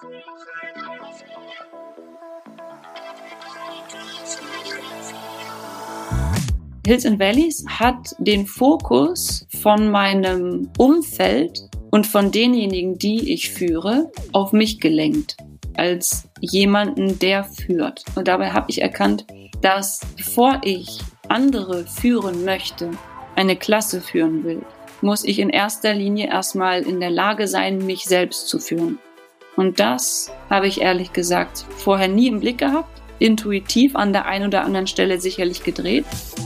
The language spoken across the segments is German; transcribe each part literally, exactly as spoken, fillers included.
Hills and Valleys hat den Fokus von meinem Umfeld und von denjenigen, die ich führe, auf mich gelenkt, als jemanden, der führt. Und dabei habe ich erkannt, dass bevor ich andere führen möchte, eine Klasse führen will, muss ich in erster Linie erstmal in der Lage sein, mich selbst zu führen. Und das habe ich ehrlich gesagt vorher nie im Blick gehabt, intuitiv an der einen oder anderen Stelle sicherlich gedreht.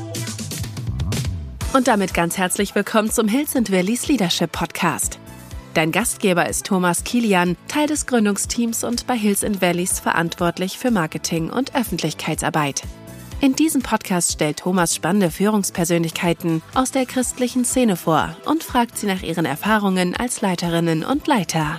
Und damit ganz herzlich willkommen zum Hills and Valleys Leadership Podcast. Dein Gastgeber ist Thomas Kilian, Teil des Gründungsteams und bei Hills and Valleys verantwortlich für Marketing und Öffentlichkeitsarbeit. In diesem Podcast stellt Thomas spannende Führungspersönlichkeiten aus der christlichen Szene vor und fragt sie nach ihren Erfahrungen als Leiterinnen und Leiter.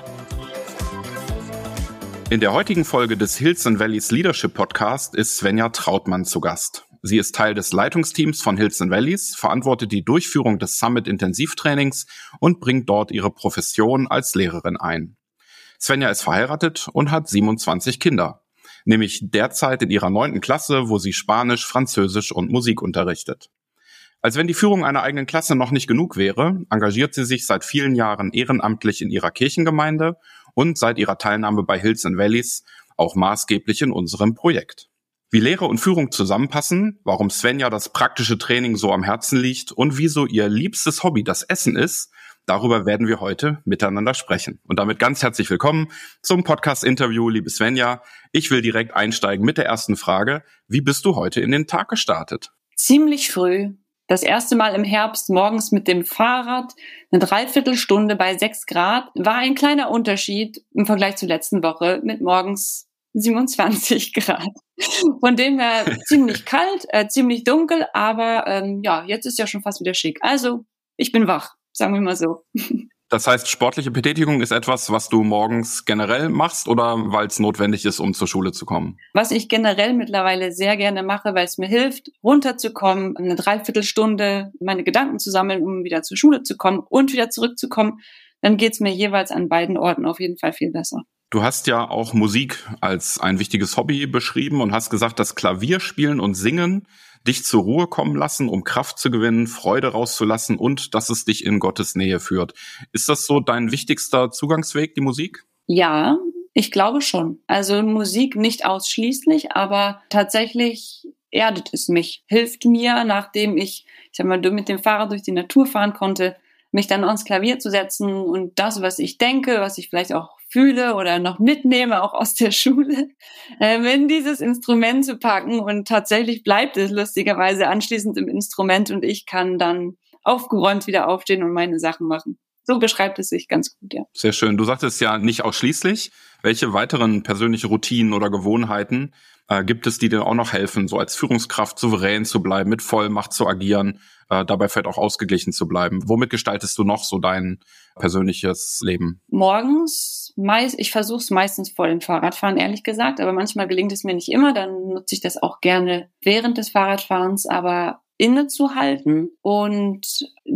In der heutigen Folge des Hills and Valleys Leadership Podcast ist Svenja Trautmann zu Gast. Sie ist Teil des Leitungsteams von Hills and Valleys, verantwortet die Durchführung des Summit-Intensivtrainings und bringt dort ihre Profession als Lehrerin ein. Svenja ist verheiratet und hat siebenundzwanzig Kinder, nämlich derzeit in ihrer neunten Klasse, wo sie Spanisch, Französisch und Musik unterrichtet. Als wenn die Führung einer eigenen Klasse noch nicht genug wäre, engagiert sie sich seit vielen Jahren ehrenamtlich in ihrer Kirchengemeinde und seit ihrer Teilnahme bei Hills and Valleys auch maßgeblich in unserem Projekt. Wie Lehre und Führung zusammenpassen, warum Svenja das praktische Training so am Herzen liegt und wieso ihr liebstes Hobby das Essen ist, darüber werden wir heute miteinander sprechen. Und damit ganz herzlich willkommen zum Podcast-Interview, liebe Svenja. Ich will direkt einsteigen mit der ersten Frage. Wie bist du heute in den Tag gestartet? Ziemlich früh. Das erste Mal im Herbst morgens mit dem Fahrrad, eine Dreiviertelstunde bei sechs Grad, war ein kleiner Unterschied im Vergleich zur letzten Woche mit morgens siebenundzwanzig Grad. Von dem her ziemlich kalt, äh, ziemlich dunkel, aber ähm, ja, jetzt ist ja schon fast wieder schick. Also, ich bin wach, sagen wir mal so. Das heißt, sportliche Betätigung ist etwas, was du morgens generell machst oder weil es notwendig ist, um zur Schule zu kommen? Was ich generell mittlerweile sehr gerne mache, weil es mir hilft, runterzukommen, eine Dreiviertelstunde meine Gedanken zu sammeln, um wieder zur Schule zu kommen und wieder zurückzukommen, dann geht's mir jeweils an beiden Orten auf jeden Fall viel besser. Du hast ja auch Musik als ein wichtiges Hobby beschrieben und hast gesagt, dass Klavierspielen und Singen dich zur Ruhe kommen lassen, um Kraft zu gewinnen, Freude rauszulassen und dass es dich in Gottes Nähe führt. Ist das so dein wichtigster Zugangsweg, die Musik? Ja, ich glaube schon. Also Musik nicht ausschließlich, aber tatsächlich erdet es mich, hilft mir, nachdem ich, ich sag mal, mit dem Fahrrad durch die Natur fahren konnte, mich dann ans Klavier zu setzen und das, was ich denke, was ich vielleicht auch fühle oder noch mitnehme, auch aus der Schule, äh, in dieses Instrument zu packen. Und tatsächlich bleibt es lustigerweise anschließend im Instrument und ich kann dann aufgeräumt wieder aufstehen und meine Sachen machen. So beschreibt es sich ganz gut, ja. Sehr schön. Du sagtest ja nicht ausschließlich. Welche weiteren persönliche Routinen oder Gewohnheiten äh, gibt es, die dir auch noch helfen, so als Führungskraft souverän zu bleiben, mit Vollmacht zu agieren, äh, dabei vielleicht auch ausgeglichen zu bleiben? Womit gestaltest du noch so dein persönliches Leben? Morgens, meist, ich versuche es meistens vor dem Fahrradfahren, ehrlich gesagt, aber manchmal gelingt es mir nicht immer, dann nutze ich das auch gerne während des Fahrradfahrens, aber innezuhalten und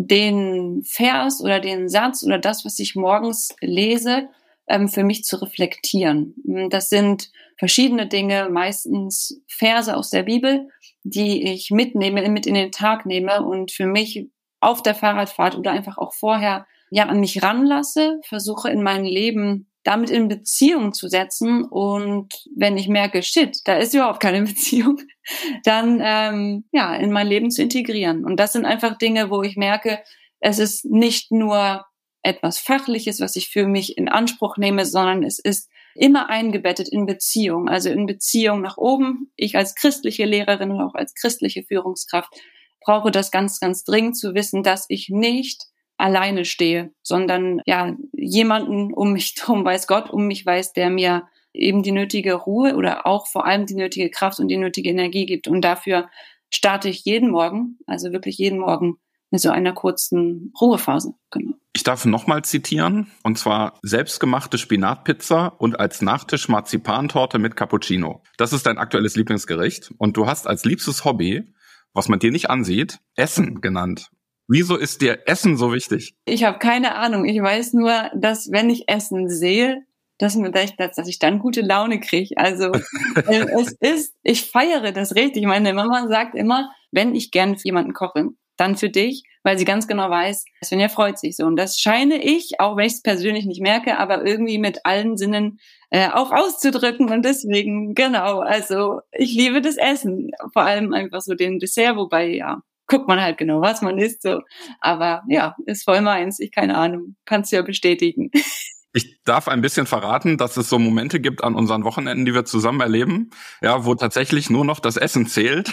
den Vers oder den Satz oder das, was ich morgens lese, ähm, für mich zu reflektieren. Das sind verschiedene Dinge, meistens Verse aus der Bibel, die ich mitnehme, mit in den Tag nehme und für mich auf der Fahrradfahrt oder einfach auch vorher ja an mich ranlasse, versuche in mein Leben damit in Beziehung zu setzen und wenn ich merke, shit, da ist überhaupt keine Beziehung, dann ähm, ja in mein Leben zu integrieren. Und das sind einfach Dinge, wo ich merke, es ist nicht nur etwas Fachliches, was ich für mich in Anspruch nehme, sondern es ist immer eingebettet in Beziehung, also in Beziehung nach oben. Ich als christliche Lehrerin und auch als christliche Führungskraft brauche das ganz, ganz dringend zu wissen, dass ich nicht alleine stehe, sondern ja jemanden um mich drum, weiß Gott um mich weiß, der mir eben die nötige Ruhe oder auch vor allem die nötige Kraft und die nötige Energie gibt. Und dafür starte ich jeden Morgen, also wirklich jeden Morgen mit so einer kurzen Ruhephase. Genau. Ich darf nochmal zitieren, und zwar selbstgemachte Spinatpizza und als Nachtisch Marzipantorte mit Cappuccino. Das ist dein aktuelles Lieblingsgericht und du hast als liebstes Hobby, was man dir nicht ansieht, Essen genannt. Wieso ist dir Essen so wichtig? Ich habe keine Ahnung. Ich weiß nur, dass wenn ich Essen sehe, dass, dass, dass ich dann gute Laune kriege. Also es ist, ich feiere das richtig. Meine Mama sagt immer, wenn ich gern für jemanden koche, dann für dich, weil sie ganz genau weiß, Svenja freut sich so. Und das scheine ich, auch wenn ich es persönlich nicht merke, aber irgendwie mit allen Sinnen äh, auch auszudrücken. Und deswegen, genau, also ich liebe das Essen. Vor allem einfach so den Dessert, wobei, ja, guckt man halt genau, was man isst. So. Aber ja, ist voll meins. Ich keine Ahnung, kannst du ja bestätigen. Ich darf ein bisschen verraten, dass es so Momente gibt an unseren Wochenenden, die wir zusammen erleben, ja, wo tatsächlich nur noch das Essen zählt.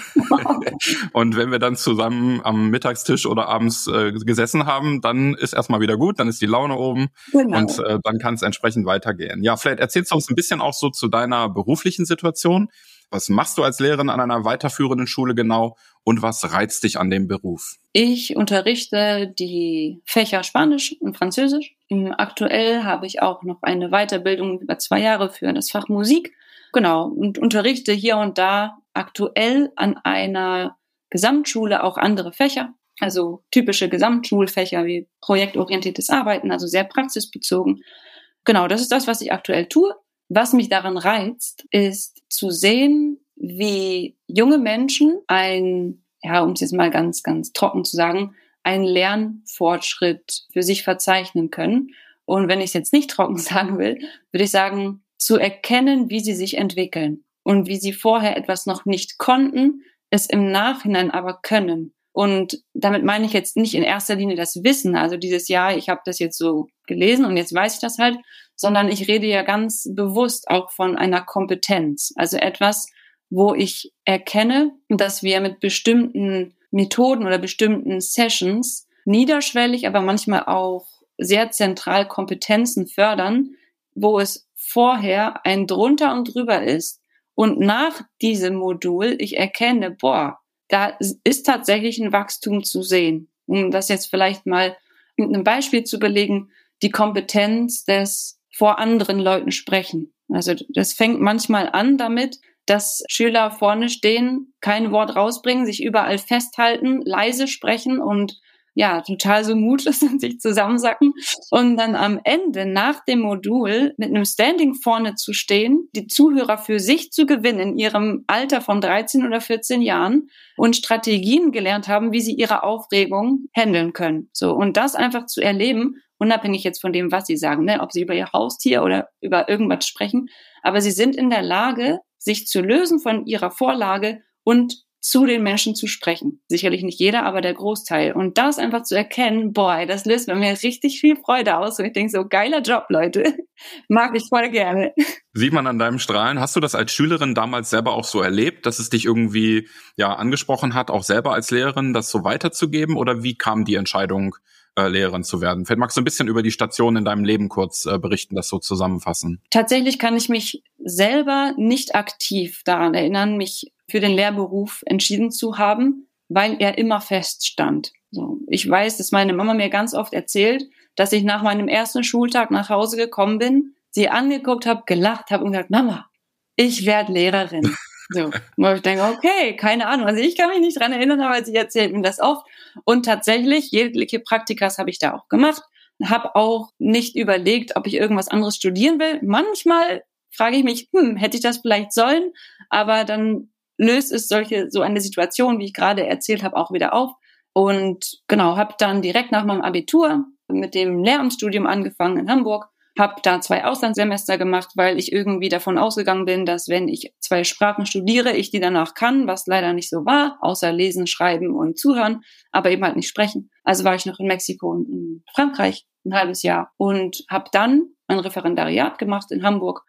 Und wenn wir dann zusammen am Mittagstisch oder abends äh, gesessen haben, dann ist erstmal wieder gut, dann ist die Laune oben genau. und äh, dann kann es entsprechend weitergehen. Ja, vielleicht erzählst du uns ein bisschen auch so zu deiner beruflichen Situation. Was machst du als Lehrerin an einer weiterführenden Schule genau und was reizt dich an dem Beruf? Ich unterrichte die Fächer Spanisch und Französisch. Aktuell habe ich auch noch eine Weiterbildung über zwei Jahre für das Fach Musik. Genau, und unterrichte hier und da aktuell an einer Gesamtschule auch andere Fächer. Also typische Gesamtschulfächer wie projektorientiertes Arbeiten, also sehr praxisbezogen. Genau, das ist das, was ich aktuell tue. Was mich daran reizt, ist zu sehen, wie junge Menschen ein, ja, um es jetzt mal ganz, ganz trocken zu sagen, einen Lernfortschritt für sich verzeichnen können. Und wenn ich es jetzt nicht trocken sagen will, würde ich sagen, zu erkennen, wie sie sich entwickeln und wie sie vorher etwas noch nicht konnten, es im Nachhinein aber können. Und damit meine ich jetzt nicht in erster Linie das Wissen, also dieses Jahr, ich habe das jetzt so gelesen und jetzt weiß ich das halt, sondern ich rede ja ganz bewusst auch von einer Kompetenz. Also etwas, wo ich erkenne, dass wir mit bestimmten Methoden oder bestimmten Sessions niederschwellig, aber manchmal auch sehr zentral Kompetenzen fördern, wo es vorher ein drunter und drüber ist und nach diesem Modul ich erkenne, boah, da ist tatsächlich ein Wachstum zu sehen. Um das jetzt vielleicht mal mit einem Beispiel zu belegen, die Kompetenz des vor anderen Leuten sprechen. Also das fängt manchmal an damit, dass Schüler vorne stehen, kein Wort rausbringen, sich überall festhalten, leise sprechen und ja, total so mutlos und sich zusammensacken. Und dann am Ende, nach dem Modul, mit einem Standing vorne zu stehen, die Zuhörer für sich zu gewinnen in ihrem Alter von dreizehn oder vierzehn Jahren und Strategien gelernt haben, wie sie ihre Aufregung handeln können. So, und das einfach zu erleben, unabhängig jetzt von dem, was sie sagen, ne, ob sie über ihr Haustier oder über irgendwas sprechen. Aber sie sind in der Lage, sich zu lösen von ihrer Vorlage und zu den Menschen zu sprechen. Sicherlich nicht jeder, aber der Großteil. Und das einfach zu erkennen, boah, das löst bei mir richtig viel Freude aus. Und ich denke so, geiler Job, Leute. Mag ich voll gerne. Sieht man an deinem Strahlen. Hast du das als Schülerin damals selber auch so erlebt, dass es dich irgendwie ja angesprochen hat, auch selber als Lehrerin, das so weiterzugeben? Oder wie kam die Entscheidung, äh, Lehrerin zu werden? Vielleicht magst du ein bisschen über die Station in deinem Leben kurz äh, berichten, das so zusammenfassen. Tatsächlich kann ich mich selber nicht aktiv daran erinnern, mich für den Lehrberuf entschieden zu haben, weil er immer feststand. So, ich weiß, dass meine Mama mir ganz oft erzählt, dass ich nach meinem ersten Schultag nach Hause gekommen bin, sie angeguckt habe, gelacht habe und gesagt, Mama, ich werde Lehrerin. So, und ich denke, okay, keine Ahnung. Also ich kann mich nicht dran erinnern, aber sie erzählt mir das oft. Und tatsächlich, jegliche Praktikas habe ich da auch gemacht. Habe auch nicht überlegt, ob ich irgendwas anderes studieren will. Manchmal frage ich mich, hm, hätte ich das vielleicht sollen? Aber dann löst es solche so eine Situation, wie ich gerade erzählt habe, auch wieder auf. Und genau, habe dann direkt nach meinem Abitur mit dem Lehramtsstudium angefangen in Hamburg. Habe da zwei Auslandssemester gemacht, weil ich irgendwie davon ausgegangen bin, dass wenn ich zwei Sprachen studiere, ich die danach kann, was leider nicht so war, außer lesen, schreiben und zuhören, aber eben halt nicht sprechen. Also war ich noch in Mexiko und in Frankreich ein halbes Jahr und habe dann ein Referendariat gemacht in Hamburg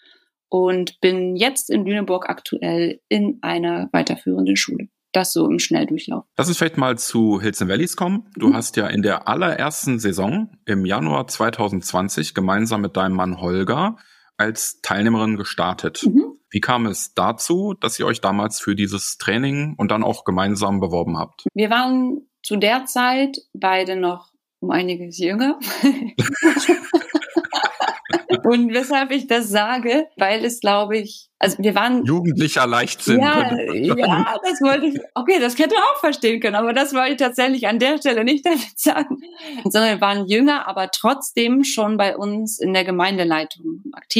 und bin jetzt in Lüneburg aktuell in einer weiterführenden Schule. Das so im Schnelldurchlauf. Lass uns vielleicht mal zu Hills and Valleys kommen. Du mhm. hast ja in der allerersten Saison im Januar zwanzig zwanzig gemeinsam mit deinem Mann Holger als Teilnehmerin gestartet. Mhm. Wie kam es dazu, dass ihr euch damals für dieses Training und dann auch gemeinsam beworben habt? Wir waren zu der Zeit beide noch um einiges jünger. Und weshalb ich das sage, weil es, glaube ich, also wir waren... Jugendlicher Leichtsinn. Ja, ja, das wollte ich, okay, das hätte auch verstehen können, aber das wollte ich tatsächlich an der Stelle nicht damit sagen. Sondern wir waren jünger, aber trotzdem schon bei uns in der Gemeindeleitung aktiv.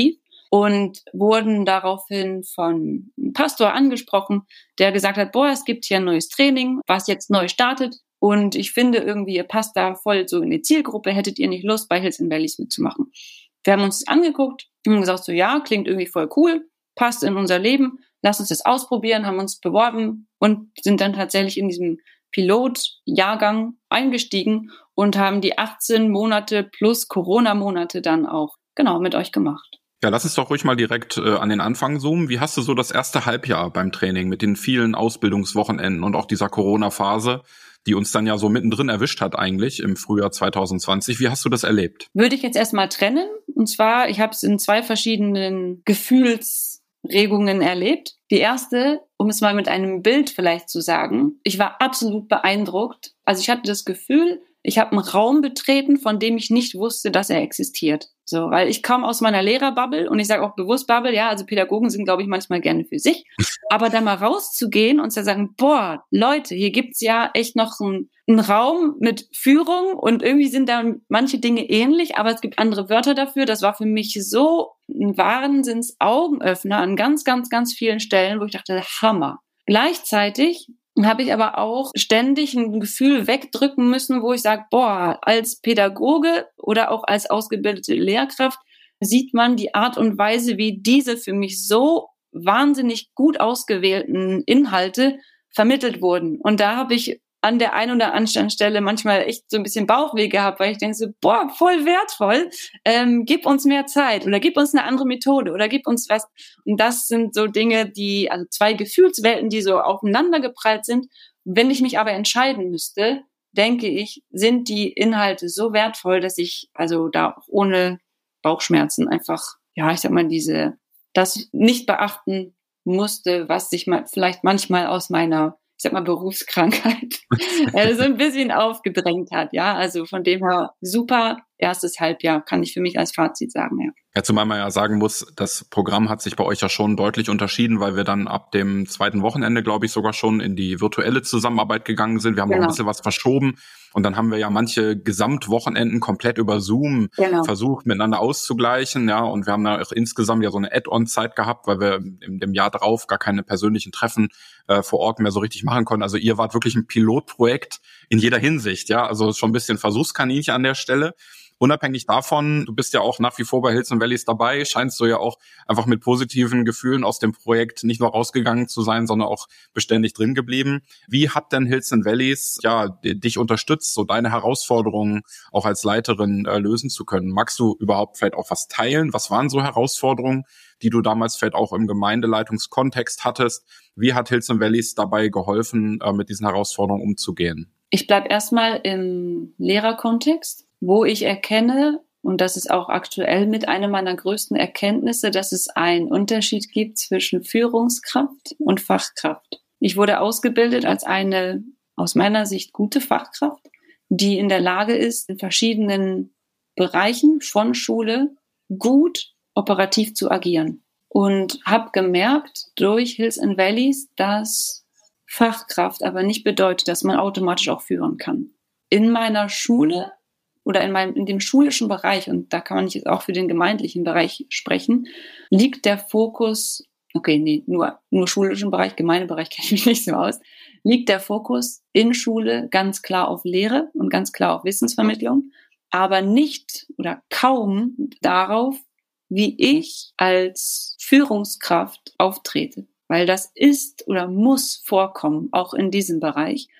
und wurden daraufhin von einem Pastor angesprochen, der gesagt hat, boah, es gibt hier ein neues Training, was jetzt neu startet. Und ich finde irgendwie, ihr passt da voll so in die Zielgruppe. Hättet ihr nicht Lust, bei Hills in Valleys mitzumachen? Wir haben uns das angeguckt und haben gesagt, so ja, klingt irgendwie voll cool, passt in unser Leben. Lass uns das ausprobieren, haben uns beworben und sind dann tatsächlich in diesem Pilotjahrgang eingestiegen und haben die achtzehn Monate plus Corona-Monate dann auch genau mit euch gemacht. Ja, lass uns doch ruhig mal direkt äh, an den Anfang zoomen. Wie hast du so das erste Halbjahr beim Training mit den vielen Ausbildungswochenenden und auch dieser Corona-Phase, die uns dann ja so mittendrin erwischt hat eigentlich im Frühjahr zwanzig zwanzig. Wie hast du das erlebt? Würde ich jetzt erstmal trennen. Und zwar, ich habe es in zwei verschiedenen Gefühlsregungen erlebt. Die erste, um es mal mit einem Bild vielleicht zu sagen, ich war absolut beeindruckt. Also ich hatte das Gefühl, ich habe einen Raum betreten, von dem ich nicht wusste, dass er existiert. So, weil ich komme aus meiner Lehrerbubble und ich sage auch bewusst Bubble, ja, also Pädagogen sind, glaube ich, manchmal gerne für sich. Aber da mal rauszugehen und zu sagen, boah, Leute, hier gibt's ja echt noch einen, einen Raum mit Führung und irgendwie sind da manche Dinge ähnlich, aber es gibt andere Wörter dafür. Das war für mich so ein Wahnsinns-Augenöffner an ganz, ganz, ganz vielen Stellen, wo ich dachte, Hammer. Gleichzeitig habe ich aber auch ständig ein Gefühl wegdrücken müssen, wo ich sage, boah, als Pädagoge oder auch als ausgebildete Lehrkraft sieht man die Art und Weise, wie diese für mich so wahnsinnig gut ausgewählten Inhalte vermittelt wurden. Und da habe ich an der einen oder anderen Stelle manchmal echt so ein bisschen Bauchweh gehabt, weil ich denke so, boah, voll wertvoll, ähm, gib uns mehr Zeit oder gib uns eine andere Methode oder gib uns was. Und das sind so Dinge, die, also zwei Gefühlswelten, die so aufeinander geprallt sind. Wenn ich mich aber entscheiden müsste, denke ich, sind die Inhalte so wertvoll, dass ich also da auch ohne Bauchschmerzen einfach, ja, ich sag mal, diese, das nicht beachten musste, was sich mal vielleicht manchmal aus meiner, ich sag mal, Berufskrankheit äh, so ein bisschen aufgedrängt hat, ja. Also von dem her super erstes Halbjahr, kann ich für mich als Fazit sagen, ja. Ja, zumal man ja sagen muss, das Programm hat sich bei euch ja schon deutlich unterschieden, weil wir dann ab dem zweiten Wochenende, glaube ich, sogar schon in die virtuelle Zusammenarbeit gegangen sind. Wir haben genau. auch ein bisschen was verschoben und dann haben wir ja manche Gesamtwochenenden komplett über Zoom genau. versucht, miteinander auszugleichen, ja, und wir haben da auch insgesamt ja so eine Add-on-Zeit gehabt, weil wir im dem Jahr drauf gar keine persönlichen Treffen äh, vor Ort mehr so richtig machen konnten. Also ihr wart wirklich ein Pilotprojekt in jeder Hinsicht, ja, also schon ein bisschen Versuchskaninchen an der Stelle. Unabhängig davon, du bist ja auch nach wie vor bei Hills in Valleys dabei, scheinst du ja auch einfach mit positiven Gefühlen aus dem Projekt nicht nur rausgegangen zu sein, sondern auch beständig drin geblieben. Wie hat denn Hills in Valleys ja dich unterstützt, so deine Herausforderungen auch als Leiterin äh, lösen zu können? Magst du überhaupt vielleicht auch was teilen? Was waren so Herausforderungen, die du damals vielleicht auch im Gemeindeleitungskontext hattest? Wie hat Hills in Valleys dabei geholfen, äh, mit diesen Herausforderungen umzugehen? Ich bleib erstmal im Lehrerkontext, wo ich erkenne, und das ist auch aktuell mit einer meiner größten Erkenntnisse, dass es einen Unterschied gibt zwischen Führungskraft und Fachkraft. Ich wurde ausgebildet als eine, aus meiner Sicht, gute Fachkraft, die in der Lage ist, in verschiedenen Bereichen von Schule gut operativ zu agieren. Und habe gemerkt durch Hills in Valleys, dass Fachkraft aber nicht bedeutet, dass man automatisch auch führen kann. In meiner Schule oder in meinem, in dem schulischen Bereich, und da kann man nicht jetzt auch für den gemeindlichen Bereich sprechen, liegt der Fokus, okay, nee, nur, nur schulischen Bereich, Gemeindebereich kenne ich mich nicht so aus, liegt der Fokus in Schule ganz klar auf Lehre und ganz klar auf Wissensvermittlung, aber nicht oder kaum darauf, wie ich als Führungskraft auftrete. Weil das ist oder muss vorkommen, auch in diesem Bereich,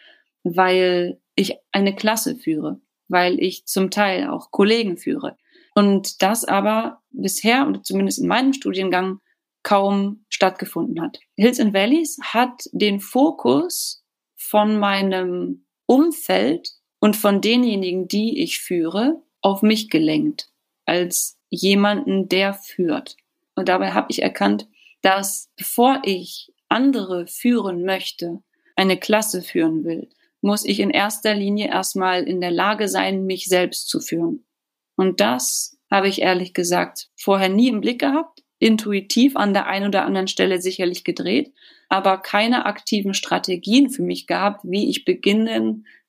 weil ich eine Klasse führe, weil ich zum Teil auch Kollegen führe. Und das aber bisher, oder zumindest in meinem Studiengang, kaum stattgefunden hat. Hills in Valleys hat den Fokus von meinem Umfeld und von denjenigen, die ich führe, auf mich gelenkt, als jemanden, der führt. Und dabei habe ich erkannt, dass bevor ich andere führen möchte, eine Klasse führen will, muss ich in erster Linie erstmal in der Lage sein, mich selbst zu führen. Und das habe ich ehrlich gesagt vorher nie im Blick gehabt, intuitiv an der einen oder anderen Stelle sicherlich gedreht, aber keine aktiven Strategien für mich gehabt, wie ich beginnen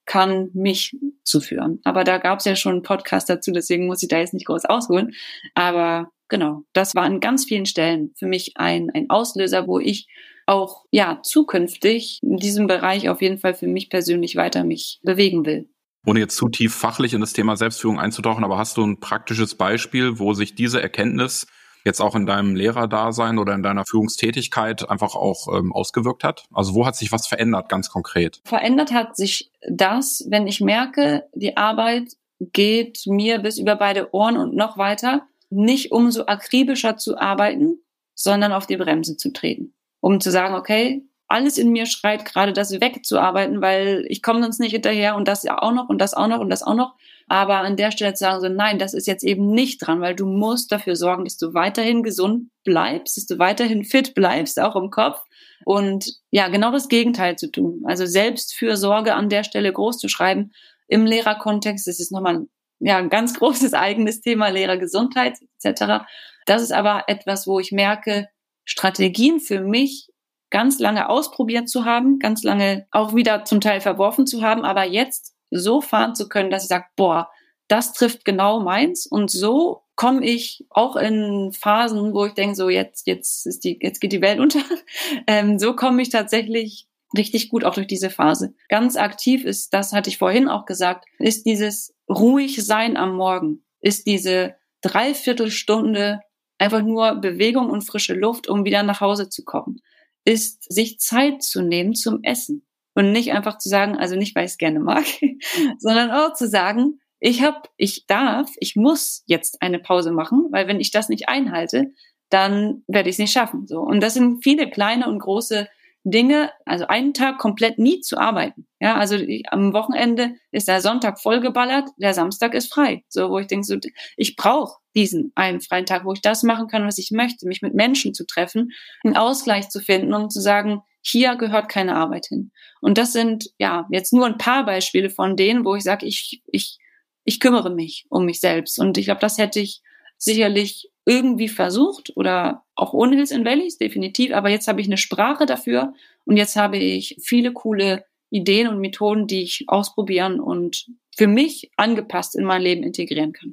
kann, mich zu führen. Aber da gab es ja schon einen Podcast dazu, deswegen muss ich da jetzt nicht groß ausholen. Aber genau, das war an ganz vielen Stellen für mich ein, ein Auslöser, wo ich auch ja zukünftig in diesem Bereich auf jeden Fall für mich persönlich weiter mich bewegen will. Ohne jetzt zu tief fachlich in das Thema Selbstführung einzutauchen, aber hast du ein praktisches Beispiel, wo sich diese Erkenntnis jetzt auch in deinem Lehrerdasein oder in deiner Führungstätigkeit einfach auch ähm, ausgewirkt hat? Also wo hat sich was verändert, ganz konkret? Verändert hat sich das, wenn ich merke, die Arbeit geht mir bis über beide Ohren und noch weiter, nicht umso akribischer zu arbeiten, sondern auf die Bremse zu treten. Um zu sagen, okay, alles in mir schreit gerade, das wegzuarbeiten, weil ich komme sonst nicht hinterher und das ja auch noch und das auch noch und das auch noch. Aber an der Stelle zu sagen, so nein, das ist jetzt eben nicht dran, weil du musst dafür sorgen, dass du weiterhin gesund bleibst, dass du weiterhin fit bleibst, auch im Kopf. Und ja, genau das Gegenteil zu tun. Also Selbstfürsorge an der Stelle groß zu schreiben. Im Lehrerkontext, das ist nochmal ja, ein ganz großes eigenes Thema, Lehrergesundheit et cetera. Das ist aber etwas, wo ich merke, Strategien für mich ganz lange ausprobiert zu haben, ganz lange auch wieder zum Teil verworfen zu haben, aber jetzt so fahren zu können, dass ich sage, boah, das trifft genau meins und so komme ich auch in Phasen, wo ich denke, so jetzt jetzt ist die jetzt geht die Welt unter, ähm, so komme ich tatsächlich richtig gut auch durch diese Phase. Ganz aktiv ist, das hatte ich vorhin auch gesagt, ist dieses ruhig sein am Morgen, ist diese Dreiviertelstunde einfach nur Bewegung und frische Luft, um wieder nach Hause zu kommen, ist sich Zeit zu nehmen zum Essen. Und nicht einfach zu sagen, also nicht, weil ich es gerne mag, sondern auch zu sagen, ich hab, ich darf, ich muss jetzt eine Pause machen, weil wenn ich das nicht einhalte, dann werde ich es nicht schaffen. So. Und das sind viele kleine und große Dinge, also einen Tag komplett nie zu arbeiten. Ja, also ich, am Wochenende ist der Sonntag vollgeballert, der Samstag ist frei. So, wo ich denke, so, ich brauche diesen einen freien Tag, wo ich das machen kann, was ich möchte, mich mit Menschen zu treffen, einen Ausgleich zu finden, um zu sagen, hier gehört keine Arbeit hin. Und das sind ja jetzt nur ein paar Beispiele von denen, wo ich sage, ich ich ich kümmere mich um mich selbst. Und ich glaube, das hätte ich sicherlich irgendwie versucht oder auch ohne Hills and Valleys, definitiv. Aber jetzt habe ich eine Sprache dafür und jetzt habe ich viele coole Ideen und Methoden, die ich ausprobieren und für mich angepasst in mein Leben integrieren kann.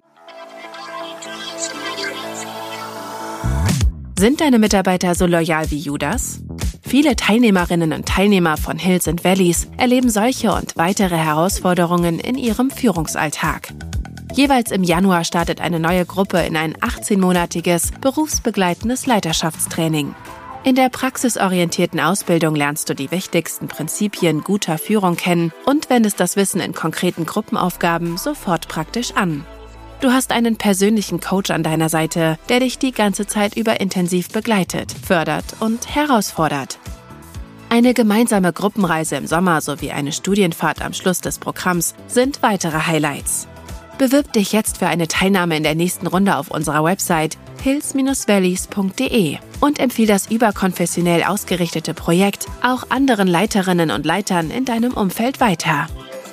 Sind deine Mitarbeiter so loyal wie Judas? Viele Teilnehmerinnen und Teilnehmer von Hills and Valleys erleben solche und weitere Herausforderungen in ihrem Führungsalltag. Jeweils im Januar startet eine neue Gruppe in ein achtzehnmonatiges berufsbegleitendes Leiterschaftstraining. In der praxisorientierten Ausbildung lernst du die wichtigsten Prinzipien guter Führung kennen und wendest das Wissen in konkreten Gruppenaufgaben sofort praktisch an. Du hast einen persönlichen Coach an deiner Seite, der dich die ganze Zeit über intensiv begleitet, fördert und herausfordert. Eine gemeinsame Gruppenreise im Sommer sowie eine Studienfahrt am Schluss des Programms sind weitere Highlights. Bewirb dich jetzt für eine Teilnahme in der nächsten Runde auf unserer Website hills dash valleys punkt de und empfiehl das überkonfessionell ausgerichtete Projekt auch anderen Leiterinnen und Leitern in deinem Umfeld weiter.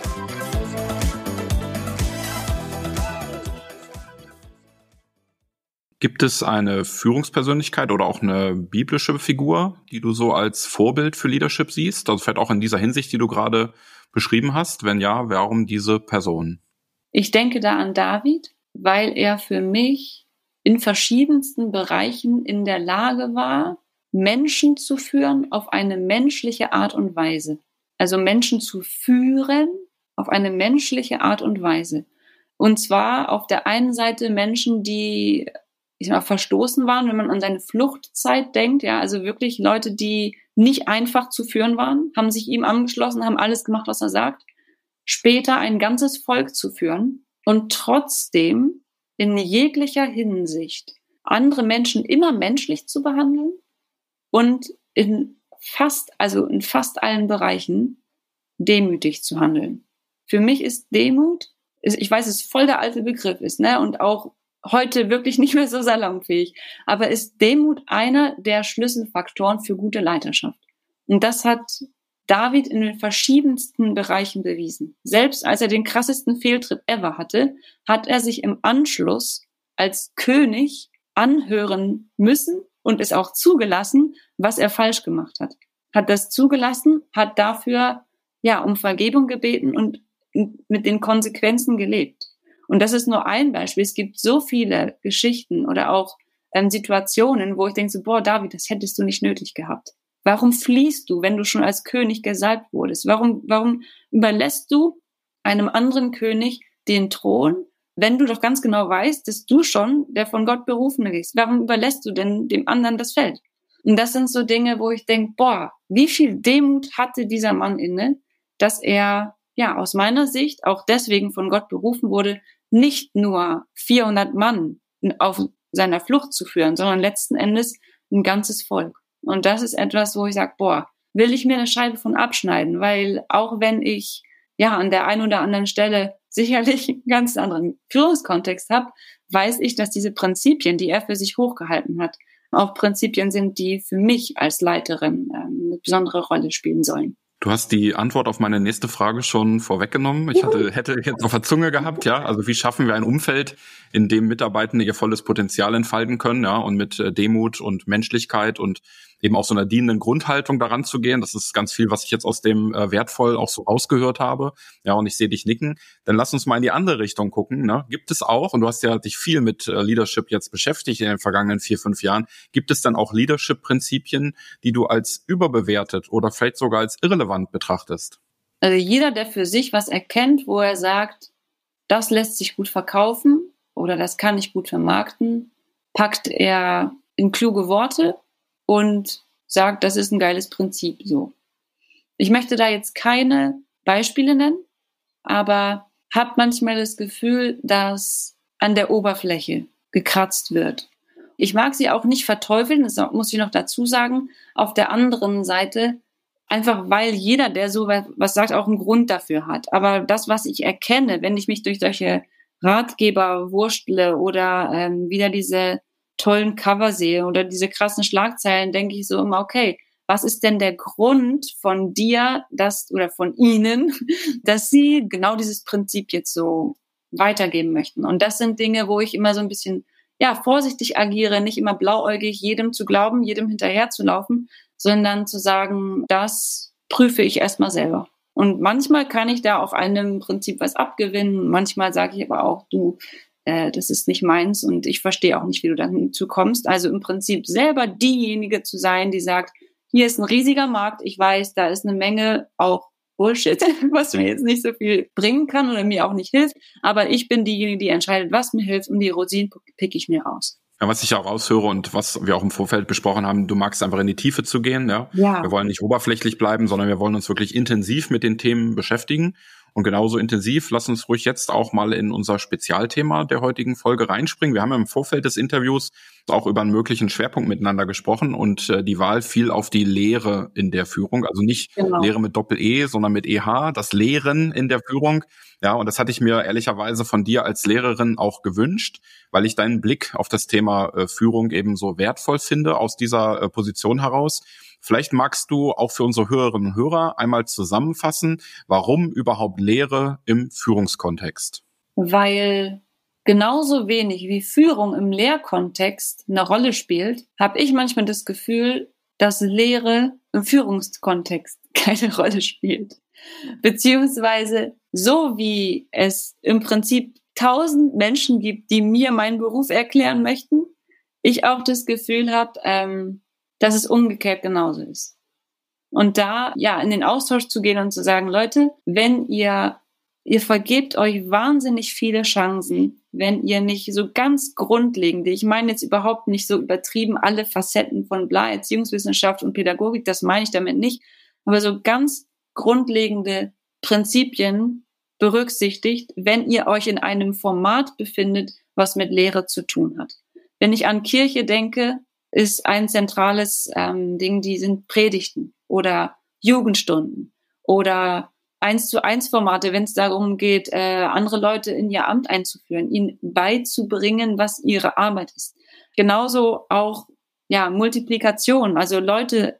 Gibt es eine Führungspersönlichkeit oder auch eine biblische Figur, die du so als Vorbild für Leadership siehst? Also vielleicht auch in dieser Hinsicht, die du gerade beschrieben hast. Wenn ja, warum diese Person? Ich denke da an David, weil er für mich in verschiedensten Bereichen in der Lage war, Menschen zu führen auf eine menschliche Art und Weise. Also Menschen zu führen auf eine menschliche Art und Weise. Und zwar auf der einen Seite Menschen, die ich sag mal, verstoßen waren, wenn man an seine Fluchtzeit denkt, ja, also wirklich Leute, die nicht einfach zu führen waren, haben sich ihm angeschlossen, haben alles gemacht, was er sagt. Später ein ganzes Volk zu führen und trotzdem in jeglicher Hinsicht andere Menschen immer menschlich zu behandeln und in fast, also in fast allen Bereichen demütig zu handeln. Für mich ist Demut, ich weiß, es voll der alte Begriff ist, ne, und auch heute wirklich nicht mehr so salonfähig, aber ist Demut einer der Schlüsselfaktoren für gute Leiterschaft. Und das hat David in den verschiedensten Bereichen bewiesen. Selbst als er den krassesten Fehltritt ever hatte, hat er sich im Anschluss als König anhören müssen und es auch zugelassen, was er falsch gemacht hat. Hat das zugelassen, hat dafür ja um Vergebung gebeten und mit den Konsequenzen gelebt. Und das ist nur ein Beispiel. Es gibt so viele Geschichten oder auch ähm, Situationen, wo ich denke so, boah, David, das hättest du nicht nötig gehabt. Warum fliehst du, wenn du schon als König gesalbt wurdest? Warum, warum überlässt du einem anderen König den Thron, wenn du doch ganz genau weißt, dass du schon der von Gott Berufene bist? Warum überlässt du denn dem anderen das Feld? Und das sind so Dinge, wo ich denke, boah, wie viel Demut hatte dieser Mann inne, dass er, ja, aus meiner Sicht auch deswegen von Gott berufen wurde, nicht nur vierhundert Mann auf seiner Flucht zu führen, sondern letzten Endes ein ganzes Volk. Und das ist etwas, wo ich sage, boah, will ich mir eine Scheibe von abschneiden, weil auch wenn ich ja an der einen oder anderen Stelle sicherlich einen ganz anderen Führungskontext habe, weiß ich, dass diese Prinzipien, die er für sich hochgehalten hat, auch Prinzipien sind, die für mich als Leiterin ähm, eine besondere Rolle spielen sollen. Du hast die Antwort auf meine nächste Frage schon vorweggenommen. Ich hatte, hätte jetzt auf der Zunge gehabt, ja. Also wie schaffen wir ein Umfeld, in dem Mitarbeitende ihr volles Potenzial entfalten können, ja, und mit Demut und Menschlichkeit und eben auch so einer dienenden Grundhaltung daran zu gehen. Das ist ganz viel, was ich jetzt aus dem äh, wertvoll auch so rausgehört habe. Ja, und ich sehe dich nicken. Dann lass uns mal in die andere Richtung gucken. Ne? Gibt es auch, und du hast ja dich viel mit äh, Leadership jetzt beschäftigt in den vergangenen vier, fünf Jahren, gibt es dann auch Leadership-Prinzipien, die du als überbewertet oder vielleicht sogar als irrelevant betrachtest? Also jeder, der für sich was erkennt, wo er sagt, das lässt sich gut verkaufen oder das kann ich gut vermarkten, packt er in kluge Worte und sagt, das ist ein geiles Prinzip, so. Ich möchte da jetzt keine Beispiele nennen, aber habe manchmal das Gefühl, dass an der Oberfläche gekratzt wird. Ich mag sie auch nicht verteufeln, das muss ich noch dazu sagen. Auf der anderen Seite, einfach weil jeder, der so was sagt, auch einen Grund dafür hat. Aber das, was ich erkenne, wenn ich mich durch solche Ratgeber wurstle oder ähm, wieder diese tollen Cover sehe oder diese krassen Schlagzeilen, denke ich so immer, okay, was ist denn der Grund von dir, dass oder von Ihnen, dass Sie genau dieses Prinzip jetzt so weitergeben möchten? Und das sind Dinge, wo ich immer so ein bisschen ja vorsichtig agiere, nicht immer blauäugig jedem zu glauben, jedem hinterher zu laufen, sondern zu sagen, das prüfe ich erstmal selber. Und manchmal kann ich da auf einem Prinzip was abgewinnen, manchmal sage ich aber auch, du, äh, das ist nicht meins und ich verstehe auch nicht, wie du dazu kommst. Also im Prinzip selber diejenige zu sein, die sagt, hier ist ein riesiger Markt, ich weiß, da ist eine Menge auch Bullshit, was mir jetzt nicht so viel bringen kann oder mir auch nicht hilft, aber ich bin diejenige, die entscheidet, was mir hilft und die Rosinen pick ich mir aus. Ja, was ich auch raushöre und was wir auch im Vorfeld besprochen haben, du magst einfach in die Tiefe zu gehen, ja. Ja. Wir wollen nicht oberflächlich bleiben, sondern wir wollen uns wirklich intensiv mit den Themen beschäftigen. Und genauso intensiv, lass uns ruhig jetzt auch mal in unser Spezialthema der heutigen Folge reinspringen. Wir haben im Vorfeld des Interviews auch über einen möglichen Schwerpunkt miteinander gesprochen und äh, die Wahl fiel auf die Lehre in der Führung. Also nicht genau. Lehre mit Doppel-E, sondern mit E H, das Lehren in der Führung. Ja, und das hatte ich mir ehrlicherweise von dir als Lehrerin auch gewünscht, weil ich deinen Blick auf das Thema äh, Führung eben so wertvoll finde aus dieser äh, Position heraus. Vielleicht magst du auch für unsere Hörerinnen und Hörer einmal zusammenfassen, warum überhaupt Lehre im Führungskontext? Weil genauso wenig wie Führung im Lehrkontext eine Rolle spielt, habe ich manchmal das Gefühl, dass Lehre im Führungskontext keine Rolle spielt. Beziehungsweise so wie es im Prinzip tausend Menschen gibt, die mir meinen Beruf erklären möchten, ich auch das Gefühl habe, ähm, dass es umgekehrt genauso ist. Und da, ja, in den Austausch zu gehen und zu sagen, Leute, wenn ihr, ihr vergebt euch wahnsinnig viele Chancen, wenn ihr nicht so ganz grundlegende, ich meine jetzt überhaupt nicht so übertrieben alle Facetten von bla, Erziehungswissenschaft und Pädagogik, das meine ich damit nicht, aber so ganz grundlegende Prinzipien berücksichtigt, wenn ihr euch in einem Format befindet, was mit Lehre zu tun hat. Wenn ich an Kirche denke, ist ein zentrales ähm, Ding, die sind Predigten oder Jugendstunden oder eins zu eins Formate, wenn es darum geht, äh, andere Leute in ihr Amt einzuführen, ihnen beizubringen, was ihre Arbeit ist. Genauso auch ja Multiplikation, also Leute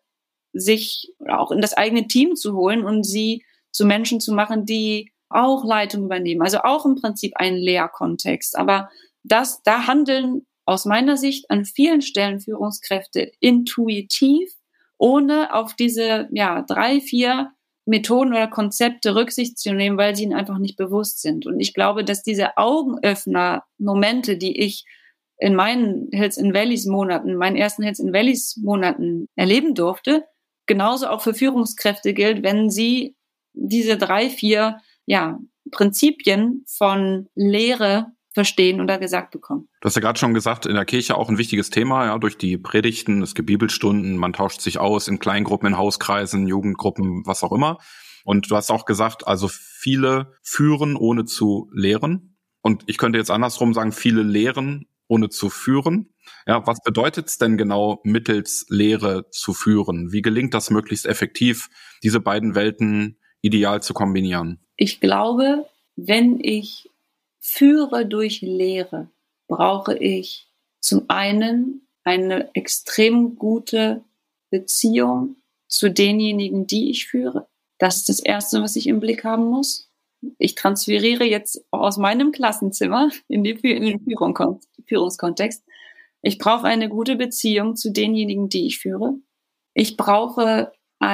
sich auch in das eigene Team zu holen und sie zu Menschen zu machen, die auch Leitung übernehmen. Also auch im Prinzip ein Lehrkontext. Aber das, da handeln aus meiner Sicht an vielen Stellen Führungskräfte intuitiv, ohne auf diese ja drei, vier Methoden oder Konzepte Rücksicht zu nehmen, weil sie ihnen einfach nicht bewusst sind. Und ich glaube, dass diese Augenöffner-Momente, die ich in meinen Hills in Valleys Monaten, meinen ersten Hills in Valleys Monaten erleben durfte, genauso auch für Führungskräfte gilt, wenn sie diese drei, vier, ja, Prinzipien von Lehre verstehen oder gesagt bekommen. Du hast ja gerade schon gesagt, in der Kirche auch ein wichtiges Thema, ja, durch die Predigten, es gibt Bibelstunden, man tauscht sich aus in Kleingruppen, in Hauskreisen, Jugendgruppen, was auch immer. Und du hast auch gesagt, also viele führen, ohne zu lehren. Und ich könnte jetzt andersrum sagen, viele lehren, ohne zu führen. Ja, was bedeutet es denn genau, mittels Lehre zu führen? Wie gelingt das möglichst effektiv, diese beiden Welten ideal zu kombinieren? Ich glaube, wenn ich führe durch Lehre, brauche ich zum einen eine extrem gute Beziehung zu denjenigen, die ich führe. Das ist das Erste, was ich im Blick haben muss. Ich transferiere jetzt aus meinem Klassenzimmer in, die, in den Führung, Führungskontext. Ich brauche eine gute Beziehung zu denjenigen, die ich führe. Ich brauche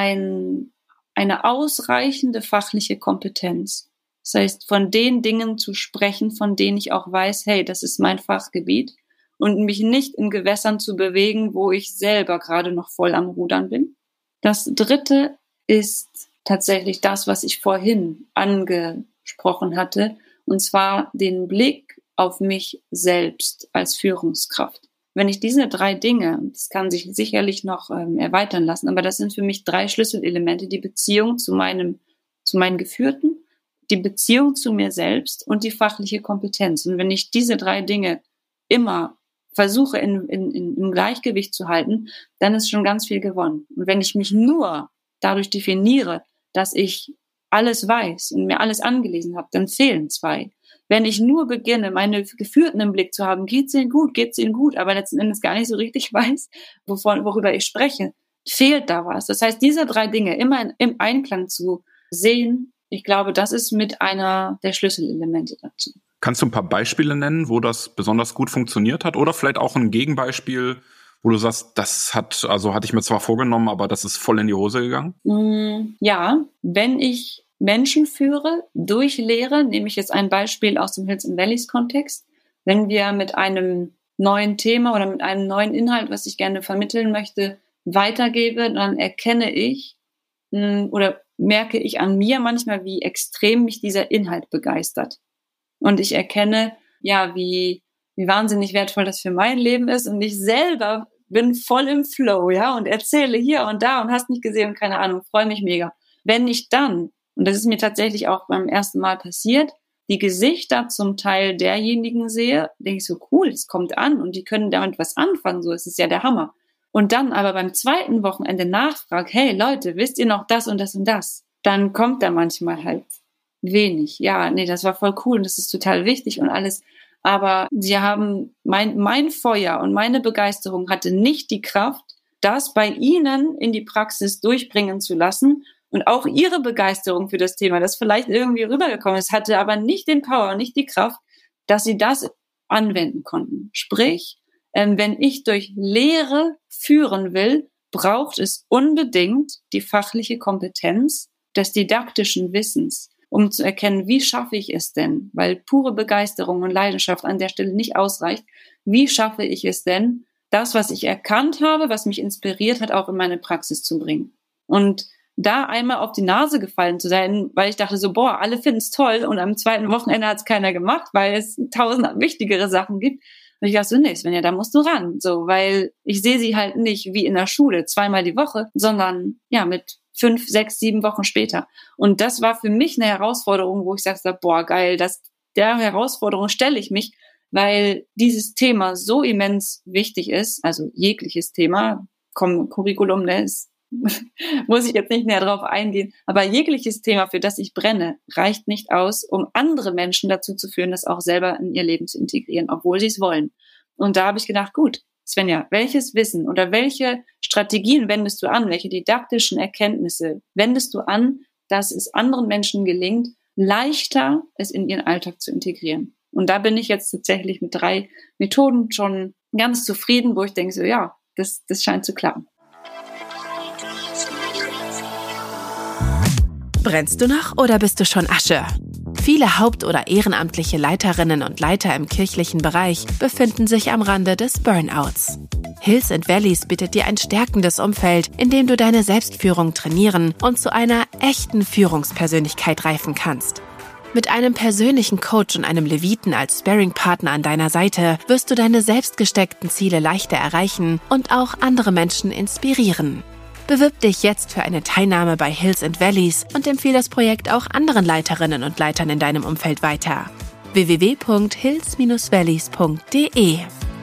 ein, eine ausreichende fachliche Kompetenz. Das heißt, von den Dingen zu sprechen, von denen ich auch weiß, hey, das ist mein Fachgebiet, und mich nicht in Gewässern zu bewegen, wo ich selber gerade noch voll am Rudern bin. Das Dritte ist tatsächlich das, was ich vorhin angesprochen hatte, und zwar den Blick auf mich selbst als Führungskraft. Wenn ich diese drei Dinge, das kann sich sicherlich noch ähm, erweitern lassen, aber das sind für mich drei Schlüsselelemente: die Beziehung zu meinem, zu meinen Geführten, die Beziehung zu mir selbst und die fachliche Kompetenz. Und wenn ich diese drei Dinge immer versuche in, in, in, im Gleichgewicht zu halten, dann ist schon ganz viel gewonnen. Und wenn ich mich nur dadurch definiere, dass ich alles weiß und mir alles angelesen habe, dann fehlen zwei. Wenn ich nur beginne, meine Geführten im Blick zu haben, geht's ihnen gut, geht's ihnen gut, aber letzten Endes gar nicht so richtig weiß, wovon, worüber ich spreche, fehlt da was. Das heißt, diese drei Dinge immer in, im Einklang zu sehen, ich glaube, das ist mit einer der Schlüsselelemente dazu. Kannst du ein paar Beispiele nennen, wo das besonders gut funktioniert hat? Oder vielleicht auch ein Gegenbeispiel, wo du sagst, das hat, also hatte ich mir zwar vorgenommen, aber das ist voll in die Hose gegangen? Ja, wenn ich Menschen führe durch Lehre, nehme ich jetzt ein Beispiel aus dem Hills in Valleys Kontext. Wenn wir mit einem neuen Thema oder mit einem neuen Inhalt, was ich gerne vermitteln möchte, weitergebe, dann erkenne ich oder merke ich an mir manchmal, wie extrem mich dieser Inhalt begeistert. Und ich erkenne, ja, wie, wie wahnsinnig wertvoll das für mein Leben ist. Und ich selber bin voll im Flow, ja, und erzähle hier und da und hast nicht gesehen und keine Ahnung, freue mich mega. Wenn ich dann, und das ist mir tatsächlich auch beim ersten Mal passiert, die Gesichter zum Teil derjenigen sehe, denke ich so, cool, es kommt an und die können damit was anfangen, so, es ist ja der Hammer. Und dann aber beim zweiten Wochenende nachfrage, hey Leute, wisst ihr noch das und das und das? Dann kommt da manchmal halt wenig. Ja, nee, das war voll cool und das ist total wichtig und alles. Aber sie haben, mein, mein Feuer und meine Begeisterung hatte nicht die Kraft, das bei ihnen in die Praxis durchbringen zu lassen. Und auch ihre Begeisterung für das Thema, das vielleicht irgendwie rübergekommen ist, hatte aber nicht den Power, nicht die Kraft, dass sie das anwenden konnten. Sprich, ähm, wenn ich durch Lehre führen will, braucht es unbedingt die fachliche Kompetenz des didaktischen Wissens, um zu erkennen, wie schaffe ich es denn, weil pure Begeisterung und Leidenschaft an der Stelle nicht ausreicht, wie schaffe ich es denn, das, was ich erkannt habe, was mich inspiriert hat, auch in meine Praxis zu bringen. Und da einmal auf die Nase gefallen zu sein, weil ich dachte so, boah, alle finden es toll und am zweiten Wochenende hat es keiner gemacht, weil es tausend wichtigere Sachen gibt. Und ich dachte so, nee, Svenja, da musst du ran, so, weil ich sehe sie halt nicht wie in der Schule zweimal die Woche, sondern ja mit fünf, sechs, sieben Wochen später. Und das war für mich eine Herausforderung, wo ich sagte, boah, geil, das, der Herausforderung stelle ich mich, weil dieses Thema so immens wichtig ist, also jegliches Thema, Curriculum, ne, ist muss ich jetzt nicht näher drauf eingehen, aber jegliches Thema, für das ich brenne, reicht nicht aus, um andere Menschen dazu zu führen, das auch selber in ihr Leben zu integrieren, obwohl sie es wollen. Und da habe ich gedacht, gut, Svenja, welches Wissen oder welche Strategien wendest du an, welche didaktischen Erkenntnisse wendest du an, dass es anderen Menschen gelingt, leichter es in ihren Alltag zu integrieren? Und da bin ich jetzt tatsächlich mit drei Methoden schon ganz zufrieden, wo ich denke so, ja, das, das scheint zu klappen. Brennst du noch oder bist du schon Asche? Viele haupt- oder ehrenamtliche Leiterinnen und Leiter im kirchlichen Bereich befinden sich am Rande des Burnouts. Hills and Valleys bietet dir ein stärkendes Umfeld, in dem du deine Selbstführung trainieren und zu einer echten Führungspersönlichkeit reifen kannst. Mit einem persönlichen Coach und einem Leviten als Sparringpartner an deiner Seite wirst du deine selbstgesteckten Ziele leichter erreichen und auch andere Menschen inspirieren. Bewirb dich jetzt für eine Teilnahme bei Hills and Valleys und empfehle das Projekt auch anderen Leiterinnen und Leitern in deinem Umfeld weiter. w w w punkt hills dash valleys punkt d e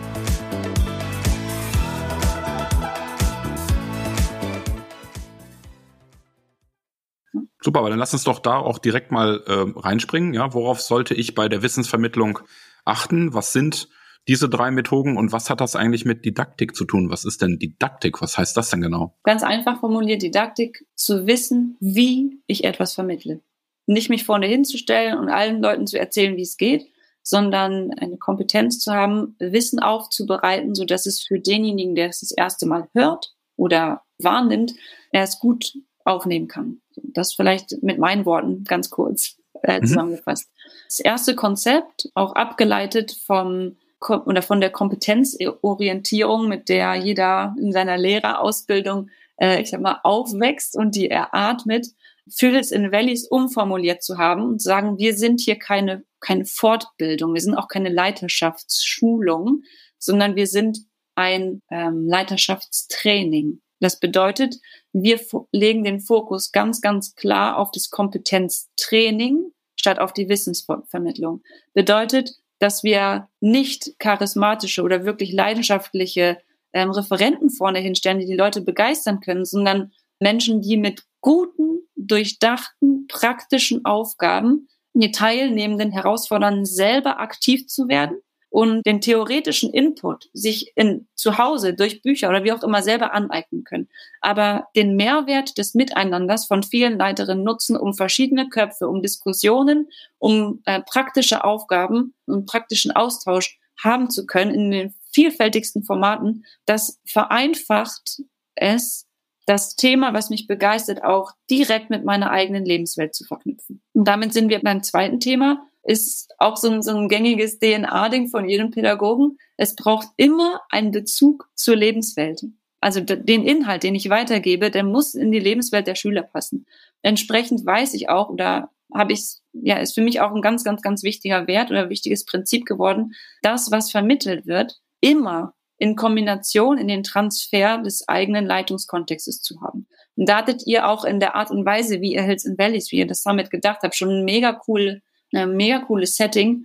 Super, aber dann lass uns doch da auch direkt mal äh, reinspringen. Ja, worauf sollte ich bei der Wissensvermittlung achten? Was sind diese drei Methoden und was hat das eigentlich mit Didaktik zu tun? Was ist denn Didaktik? Was heißt das denn genau? Ganz einfach formuliert, Didaktik, zu wissen, wie ich etwas vermittle. Nicht mich vorne hinzustellen und allen Leuten zu erzählen, wie es geht, sondern eine Kompetenz zu haben, Wissen aufzubereiten, sodass es für denjenigen, der es das erste Mal hört oder wahrnimmt, er es gut aufnehmen kann. Das vielleicht mit meinen Worten ganz kurz äh, zusammengefasst. Mhm. Das erste Konzept, auch abgeleitet vom oder von der Kompetenzorientierung, mit der jeder in seiner Lehrerausbildung, äh, ich sag mal, aufwächst und die er atmet, für Hills and Valleys umformuliert zu haben und zu sagen, wir sind hier keine, keine Fortbildung, wir sind auch keine Leiterschaftsschulung, sondern wir sind ein ähm, Leiterschaftstraining. Das bedeutet, wir f- legen den Fokus ganz, ganz klar auf das Kompetenztraining statt auf die Wissensvermittlung. Bedeutet, dass wir nicht charismatische oder wirklich leidenschaftliche ähm, Referenten vorne hinstellen, die die Leute begeistern können, sondern Menschen, die mit guten, durchdachten, praktischen Aufgaben die Teilnehmenden herausfordern, selber aktiv zu werden und den theoretischen Input sich in zu Hause durch Bücher oder wie auch immer selber aneignen können. Aber den Mehrwert des Miteinanders von vielen Leiterinnen nutzen, um verschiedene Köpfe, um Diskussionen, um äh, praktische Aufgaben und praktischen Austausch haben zu können in den vielfältigsten Formaten. Das vereinfacht es, das Thema, was mich begeistert, auch direkt mit meiner eigenen Lebenswelt zu verknüpfen. Und damit sind wir beim zweiten Thema. Ist auch so ein, so ein gängiges D N A-Ding von jedem Pädagogen. Es braucht immer einen Bezug zur Lebenswelt. Also d- den Inhalt, den ich weitergebe, der muss in die Lebenswelt der Schüler passen. Entsprechend weiß ich auch, oder habe ich, ja, ist für mich auch ein ganz, ganz, ganz wichtiger Wert oder wichtiges Prinzip geworden, das, was vermittelt wird, immer in Kombination in den Transfer des eigenen Leitungskontextes zu haben. Und da hattet ihr auch in der Art und Weise, wie ihr Hills and Valleys, wie ihr das Summit gedacht habt, schon ein mega cool ein mega cooles Setting,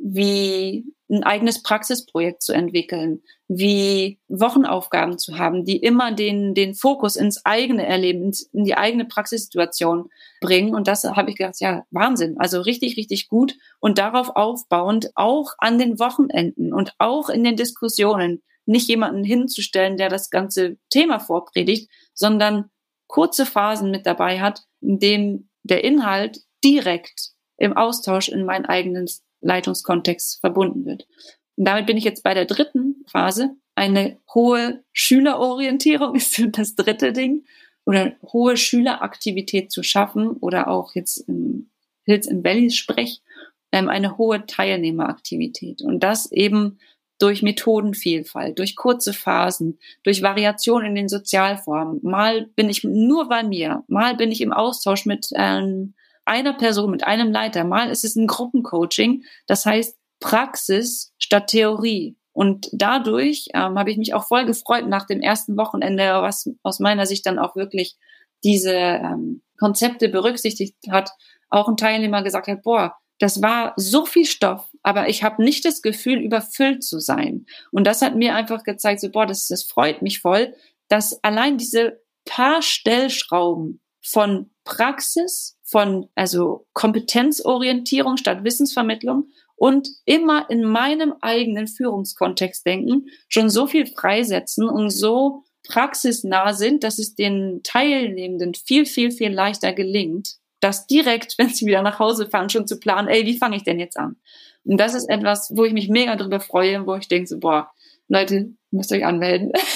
wie ein eigenes Praxisprojekt zu entwickeln, wie Wochenaufgaben zu haben, die immer den den Fokus ins eigene Erleben, ins, in die eigene Praxissituation bringen. Und das habe ich gedacht, ja, Wahnsinn. Also richtig, richtig gut. Und darauf aufbauend auch an den Wochenenden und auch in den Diskussionen nicht jemanden hinzustellen, der das ganze Thema vorpredigt, sondern kurze Phasen mit dabei hat, in dem der Inhalt direkt im Austausch in meinen eigenen Leitungskontext verbunden wird. Und damit bin ich jetzt bei der dritten Phase. Eine hohe Schülerorientierung ist das dritte Ding. Oder hohe Schüleraktivität zu schaffen oder auch jetzt im Hills and Valleys Sprech ähm, eine hohe Teilnehmeraktivität. Und das eben durch Methodenvielfalt, durch kurze Phasen, durch Variation in den Sozialformen. Mal bin ich nur bei mir, mal bin ich im Austausch mit ähm, einer Person, mit einem Leiter, mal ist es ein Gruppencoaching, das heißt Praxis statt Theorie. Und dadurch ähm, habe ich mich auch voll gefreut nach dem ersten Wochenende, was aus meiner Sicht dann auch wirklich diese ähm, Konzepte berücksichtigt hat. Auch ein Teilnehmer gesagt hat, boah, das war so viel Stoff, aber ich habe nicht das Gefühl, überfüllt zu sein. Und das hat mir einfach gezeigt, so boah, das, das freut mich voll, dass allein diese paar Stellschrauben von Praxis, von also Kompetenzorientierung statt Wissensvermittlung und immer in meinem eigenen Führungskontext denken, schon so viel freisetzen und so praxisnah sind, dass es den Teilnehmenden viel, viel, viel leichter gelingt, das direkt, wenn sie wieder nach Hause fahren, schon zu planen, ey, wie fange ich denn jetzt an? Und das ist etwas, wo ich mich mega drüber freue, wo ich denke so, boah, Leute, müsst euch anmelden.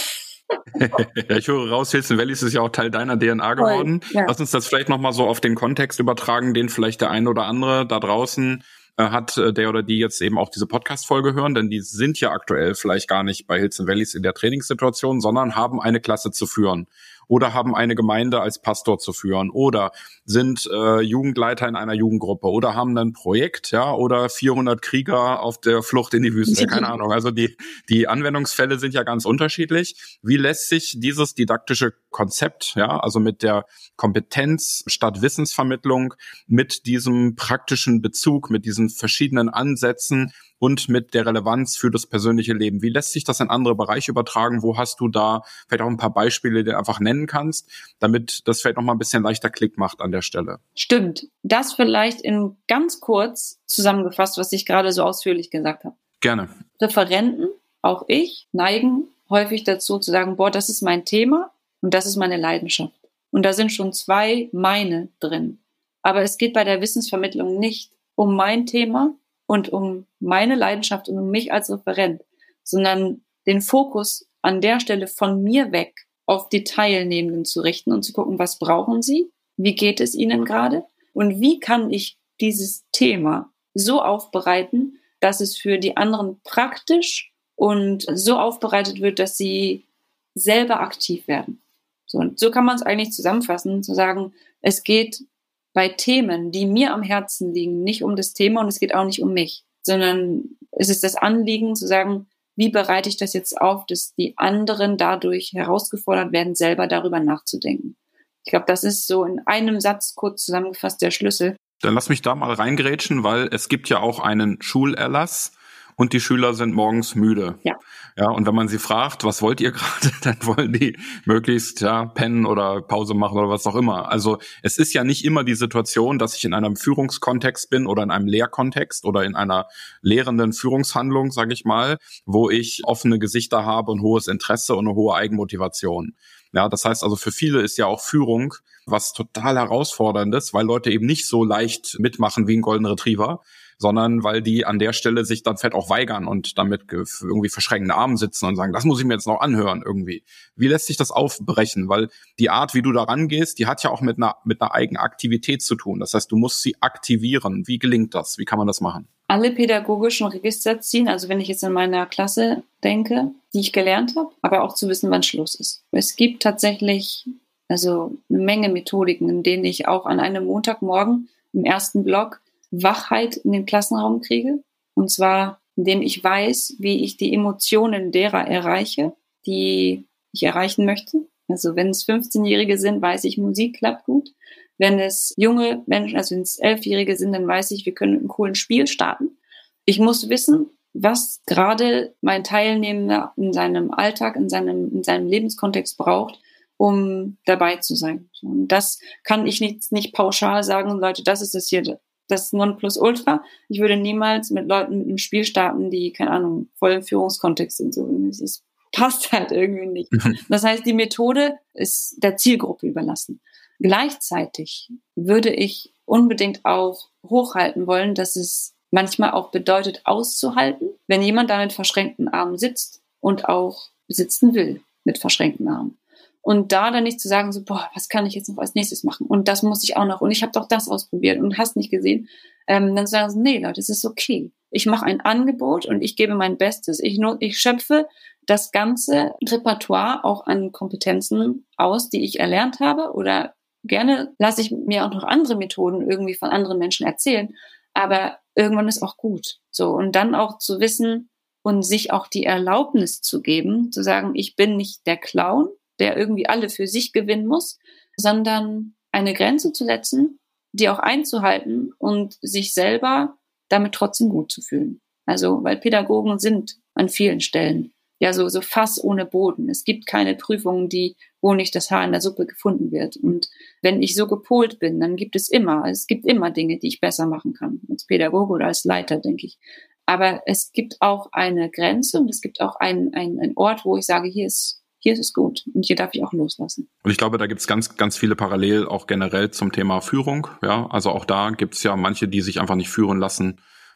Ja, ich höre raus, Hills and Valleys ist ja auch Teil deiner D N A geworden. Ja. Lass uns das vielleicht nochmal so auf den Kontext übertragen, den vielleicht der eine oder andere da draußen äh, hat, äh, der oder die jetzt eben auch diese Podcast-Folge hören, denn die sind ja aktuell vielleicht gar nicht bei Hills and Valleys in der Trainingssituation, sondern haben eine Klasse zu führen oder haben eine Gemeinde als Pastor zu führen oder sind äh, Jugendleiter in einer Jugendgruppe oder haben ein Projekt, ja, oder vierhundert Krieger auf der Flucht in die Wüste, keine Ahnung. Also die die Anwendungsfälle sind ja ganz unterschiedlich. Wie lässt sich dieses didaktische Konzept, ja, also mit der Kompetenz statt Wissensvermittlung, mit diesem praktischen Bezug, mit diesen verschiedenen Ansätzen und mit der Relevanz für das persönliche Leben. Wie lässt sich das in andere Bereiche übertragen? Wo hast du da vielleicht auch ein paar Beispiele, die du einfach nennen kannst, damit das vielleicht noch mal ein bisschen leichter Klick macht an der Stelle? Stimmt. Das vielleicht in ganz kurz zusammengefasst, was ich gerade so ausführlich gesagt habe. Gerne. Referenten, auch ich, neigen häufig dazu zu sagen, boah, das ist mein Thema und das ist meine Leidenschaft. Und da sind schon zwei meine drin. Aber es geht bei der Wissensvermittlung nicht um mein Thema und um meine Leidenschaft und um mich als Referent, sondern den Fokus an der Stelle von mir weg auf die Teilnehmenden zu richten und zu gucken, was brauchen sie, wie geht es ihnen gerade und wie kann ich dieses Thema so aufbereiten, dass es für die anderen praktisch und so aufbereitet wird, dass sie selber aktiv werden. So, und so kann man es eigentlich zusammenfassen, zu sagen, es geht bei Themen, die mir am Herzen liegen, nicht um das Thema und es geht auch nicht um mich, sondern es ist das Anliegen zu sagen, wie bereite ich das jetzt auf, dass die anderen dadurch herausgefordert werden, selber darüber nachzudenken. Ich glaube, das ist so in einem Satz kurz zusammengefasst der Schlüssel. Dann lass mich da mal reingrätschen, weil es gibt ja auch einen Schulerlass und die Schüler sind morgens müde. Ja. Ja, und wenn man sie fragt, was wollt ihr gerade, dann wollen die möglichst ja pennen oder Pause machen oder was auch immer. Also es ist ja nicht immer die Situation, dass ich in einem Führungskontext bin oder in einem Lehrkontext oder in einer lehrenden Führungshandlung, sage ich mal, wo ich offene Gesichter habe und hohes Interesse und eine hohe Eigenmotivation. Ja, das heißt also, für viele ist ja auch Führung was total Herausforderndes, weil Leute eben nicht so leicht mitmachen wie ein Golden Retriever, sondern weil die an der Stelle sich dann vielleicht auch weigern und damit irgendwie verschränkende Arme sitzen und sagen, das muss ich mir jetzt noch anhören irgendwie. Wie lässt sich das aufbrechen? Weil die Art, wie du da rangehst, die hat ja auch mit einer, mit einer Eigenaktivität zu tun. Das heißt, du musst sie aktivieren. Wie gelingt das? Wie kann man das machen? Alle pädagogischen Register ziehen, also wenn ich jetzt in meiner Klasse denke, die ich gelernt habe, aber auch zu wissen, wann Schluss ist. Es gibt tatsächlich also eine Menge Methodiken, in denen ich auch an einem Montagmorgen im ersten Block Wachheit in den Klassenraum kriege. Und zwar, indem ich weiß, wie ich die Emotionen derer erreiche, die ich erreichen möchte. Also wenn es fünfzehnjährige sind, weiß ich, Musik klappt gut. Wenn es junge Menschen, also wenn es elfjährige sind, dann weiß ich, wir können mit einem coolen Spiel starten. Ich muss wissen, was gerade mein Teilnehmer in seinem Alltag, in seinem, in seinem Lebenskontext braucht, um dabei zu sein. Und das kann ich nicht, nicht pauschal sagen, Leute, das ist das hier, das Nonplusultra. Ich würde niemals mit Leuten mit einem Spiel starten, die, keine Ahnung, voll im Führungskontext sind. So, das passt halt irgendwie nicht. Das heißt, die Methode ist der Zielgruppe überlassen. Gleichzeitig würde ich unbedingt auch hochhalten wollen, dass es manchmal auch bedeutet, auszuhalten, wenn jemand da mit verschränkten Armen sitzt und auch sitzen will mit verschränkten Armen. Und da dann nicht zu sagen, so, boah, was kann ich jetzt noch als nächstes machen? Und das muss ich auch noch. Und ich habe doch das ausprobiert und hast nicht gesehen. Ähm, dann zu sagen, so, nee, Leute, es ist okay. Ich mache ein Angebot und ich gebe mein Bestes. Ich, nur, ich schöpfe das ganze Repertoire auch an Kompetenzen aus, die ich erlernt habe. Oder gerne lasse ich mir auch noch andere Methoden irgendwie von anderen Menschen erzählen. Aber irgendwann ist auch gut. So, und dann auch zu wissen und sich auch die Erlaubnis zu geben, zu sagen, ich bin nicht der Clown, der irgendwie alle für sich gewinnen muss, sondern eine Grenze zu setzen, die auch einzuhalten und sich selber damit trotzdem gut zu fühlen. Also, weil Pädagogen sind an vielen Stellen ja so, so Fass ohne Boden. Es gibt keine Prüfungen, die, wo nicht das Haar in der Suppe gefunden wird. Und wenn ich so gepolt bin, dann gibt es immer, es gibt immer Dinge, die ich besser machen kann, als Pädagoge oder als Leiter, denke ich. Aber es gibt auch eine Grenze und es gibt auch einen, einen, einen Ort, wo ich sage, hier ist Hier ist es gut und hier darf ich auch loslassen. Und ich glaube, da gibt es ganz, ganz viele parallel auch generell zum Thema Führung. Ja, also auch da gibt es ja manche, die sich einfach nicht führen lassen,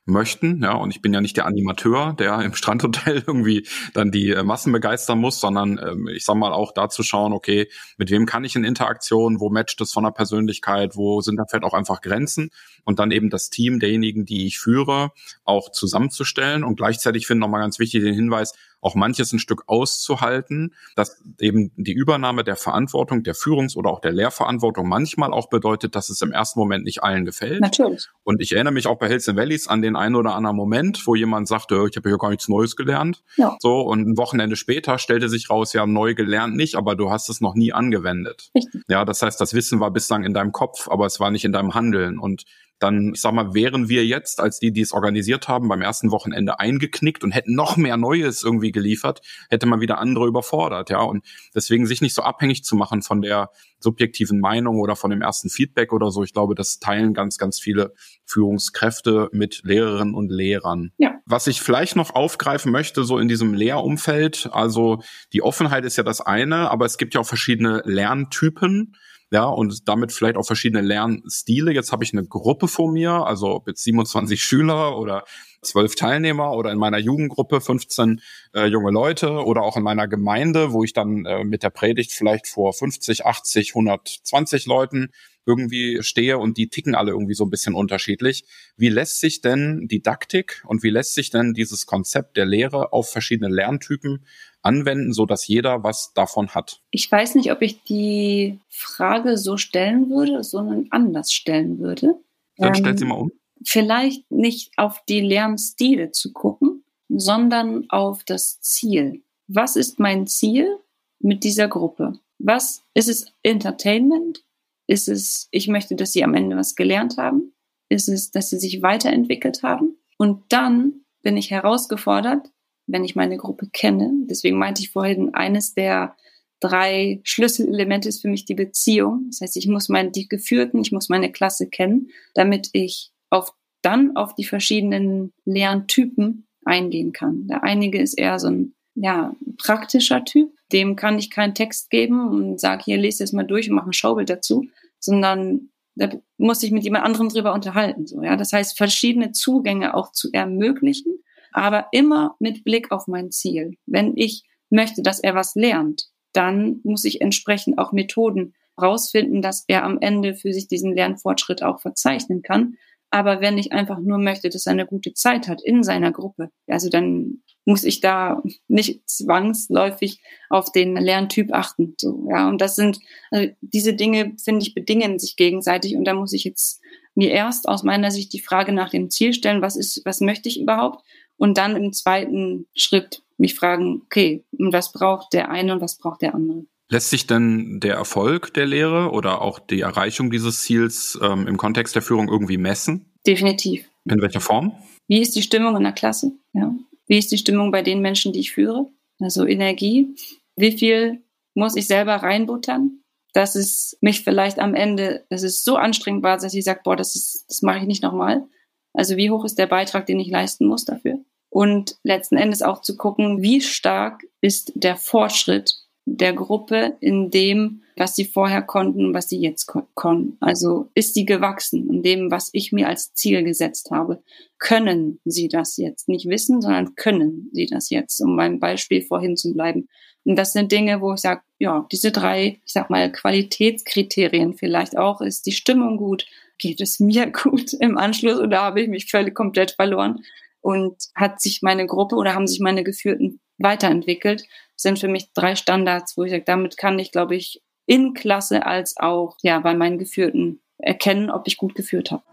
möchten, ja, und ich bin ja nicht der Animateur, der im Strandhotel irgendwie dann die äh, Massen begeistern muss, sondern ähm, ich sag mal auch da zu schauen, okay, mit wem kann ich in Interaktion, wo matcht es von der Persönlichkeit, wo sind da vielleicht auch einfach Grenzen und dann eben das Team derjenigen, die ich führe, auch zusammenzustellen und gleichzeitig finde ich nochmal ganz wichtig den Hinweis, auch manches ein Stück auszuhalten, dass eben die Übernahme der Verantwortung, der Führungs- oder auch der Lehrverantwortung manchmal auch bedeutet, dass es im ersten Moment nicht allen gefällt. Natürlich. Und ich erinnere mich auch bei Hills and Valleys an den einen oder anderen Moment, wo jemand sagte, ich habe hier gar nichts Neues gelernt. Ja. So, und ein Wochenende später stellte sich raus, ja, neu gelernt nicht, aber du hast es noch nie angewendet. Richtig. Ja, das heißt, das Wissen war bislang in deinem Kopf, aber es war nicht in deinem Handeln. Und dann, ich sag mal, wären wir jetzt, als die, die es organisiert haben, beim ersten Wochenende eingeknickt und hätten noch mehr Neues irgendwie geliefert, hätte man wieder andere überfordert, ja. Und deswegen sich nicht so abhängig zu machen von der subjektiven Meinung oder von dem ersten Feedback oder so. Ich glaube, das teilen ganz, ganz viele Führungskräfte mit Lehrerinnen und Lehrern. Ja. Was ich vielleicht noch aufgreifen möchte, so in diesem Lehrumfeld, also die Offenheit ist ja das eine, aber es gibt ja auch verschiedene Lerntypen. Ja, und damit vielleicht auch verschiedene Lernstile. Jetzt habe ich eine Gruppe vor mir, also ob jetzt siebenundzwanzig Schüler oder zwölf Teilnehmer oder in meiner Jugendgruppe fünfzehn äh, junge Leute oder auch in meiner Gemeinde, wo ich dann äh, mit der Predigt vielleicht vor fünfzig, achtzig, hundertzwanzig Leuten irgendwie stehe und die ticken alle irgendwie so ein bisschen unterschiedlich. Wie lässt sich denn Didaktik und wie lässt sich denn dieses Konzept der Lehre auf verschiedene Lerntypen anwenden, so dass jeder was davon hat? Ich weiß nicht, ob ich die Frage so stellen würde, sondern anders stellen würde. Dann ähm, stellt sie mal um. Vielleicht nicht auf die Lernstile zu gucken, sondern auf das Ziel. Was ist mein Ziel mit dieser Gruppe? Was ist es? Entertainment? Ist es, ich möchte, dass sie am Ende was gelernt haben? Ist es, dass sie sich weiterentwickelt haben? Und dann bin ich herausgefordert, wenn ich meine Gruppe kenne. Deswegen meinte ich vorhin, eines der drei Schlüsselelemente ist für mich die Beziehung. Das heißt, ich muss meine, die Geführten, ich muss meine Klasse kennen, damit ich auf, dann auf die verschiedenen Lerntypen eingehen kann. Der einige ist eher so ein, ja, praktischer Typ. Dem kann ich keinen Text geben und sage, hier, lese es mal durch und mache ein Schaubild dazu, sondern da muss ich mit jemand anderem drüber unterhalten. So, ja? Das heißt, verschiedene Zugänge auch zu ermöglichen, aber immer mit Blick auf mein Ziel. Wenn ich möchte, dass er was lernt, dann muss ich entsprechend auch Methoden rausfinden, dass er am Ende für sich diesen Lernfortschritt auch verzeichnen kann. Aber wenn ich einfach nur möchte, dass er eine gute Zeit hat in seiner Gruppe, also dann muss ich da nicht zwangsläufig auf den Lerntyp achten. So, ja, und das sind, also diese Dinge, finde ich, bedingen sich gegenseitig. Und da muss ich jetzt mir erst aus meiner Sicht die Frage nach dem Ziel stellen, was ist, was möchte ich überhaupt? Und dann im zweiten Schritt mich fragen, okay, was braucht der eine und was braucht der andere? Lässt sich denn der Erfolg der Lehre oder auch die Erreichung dieses Ziels ähm, im Kontext der Führung irgendwie messen? Definitiv. In welcher Form? Wie ist die Stimmung in der Klasse? Ja. Wie ist die Stimmung bei den Menschen, die ich führe? Also Energie. Wie viel muss ich selber reinbuttern, dass es mich vielleicht am Ende, dass es so anstrengend war, dass ich sage, boah, das ist, das mache ich nicht nochmal. Also wie hoch ist der Beitrag, den ich leisten muss dafür? Und letzten Endes auch zu gucken, wie stark ist der Fortschritt der Gruppe in dem, was sie vorher konnten und was sie jetzt können. Also ist sie gewachsen in dem, was ich mir als Ziel gesetzt habe. Können sie das jetzt? Nicht wissen, sondern können sie das jetzt, um beim Beispiel vorhin zu bleiben. Und das sind Dinge, wo ich sage, ja, diese drei, ich sag mal, Qualitätskriterien vielleicht auch. Ist die Stimmung gut? Geht es mir gut im Anschluss oder habe ich mich völlig komplett verloren? Und hat sich meine Gruppe oder haben sich meine Geführten weiterentwickelt? Das sind für mich drei Standards, wo ich sage, damit kann ich, glaube ich, in Klasse als auch ja bei meinen Geführten erkennen, ob ich gut geführt habe.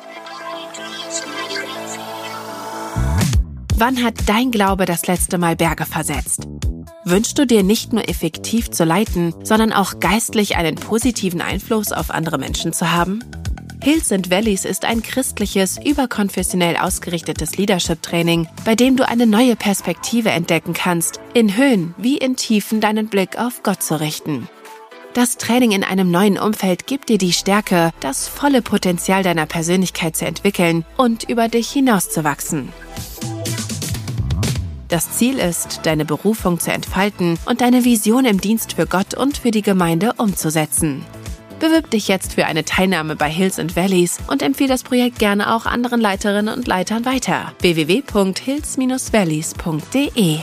Wann hat dein Glaube das letzte Mal Berge versetzt? Wünschst du dir nicht nur effektiv zu leiten, sondern auch geistlich einen positiven Einfluss auf andere Menschen zu haben? Hills and Valleys ist ein christliches, überkonfessionell ausgerichtetes Leadership-Training, bei dem du eine neue Perspektive entdecken kannst, in Höhen wie in Tiefen deinen Blick auf Gott zu richten. Das Training in einem neuen Umfeld gibt dir die Stärke, das volle Potenzial deiner Persönlichkeit zu entwickeln und über dich hinauszuwachsen. Das Ziel ist, deine Berufung zu entfalten und deine Vision im Dienst für Gott und für die Gemeinde umzusetzen. Bewirb dich jetzt für eine Teilnahme bei Hills and Valleys und empfehle das Projekt gerne auch anderen Leiterinnen und Leitern weiter. w w w punkt hills dash valleys punkt d e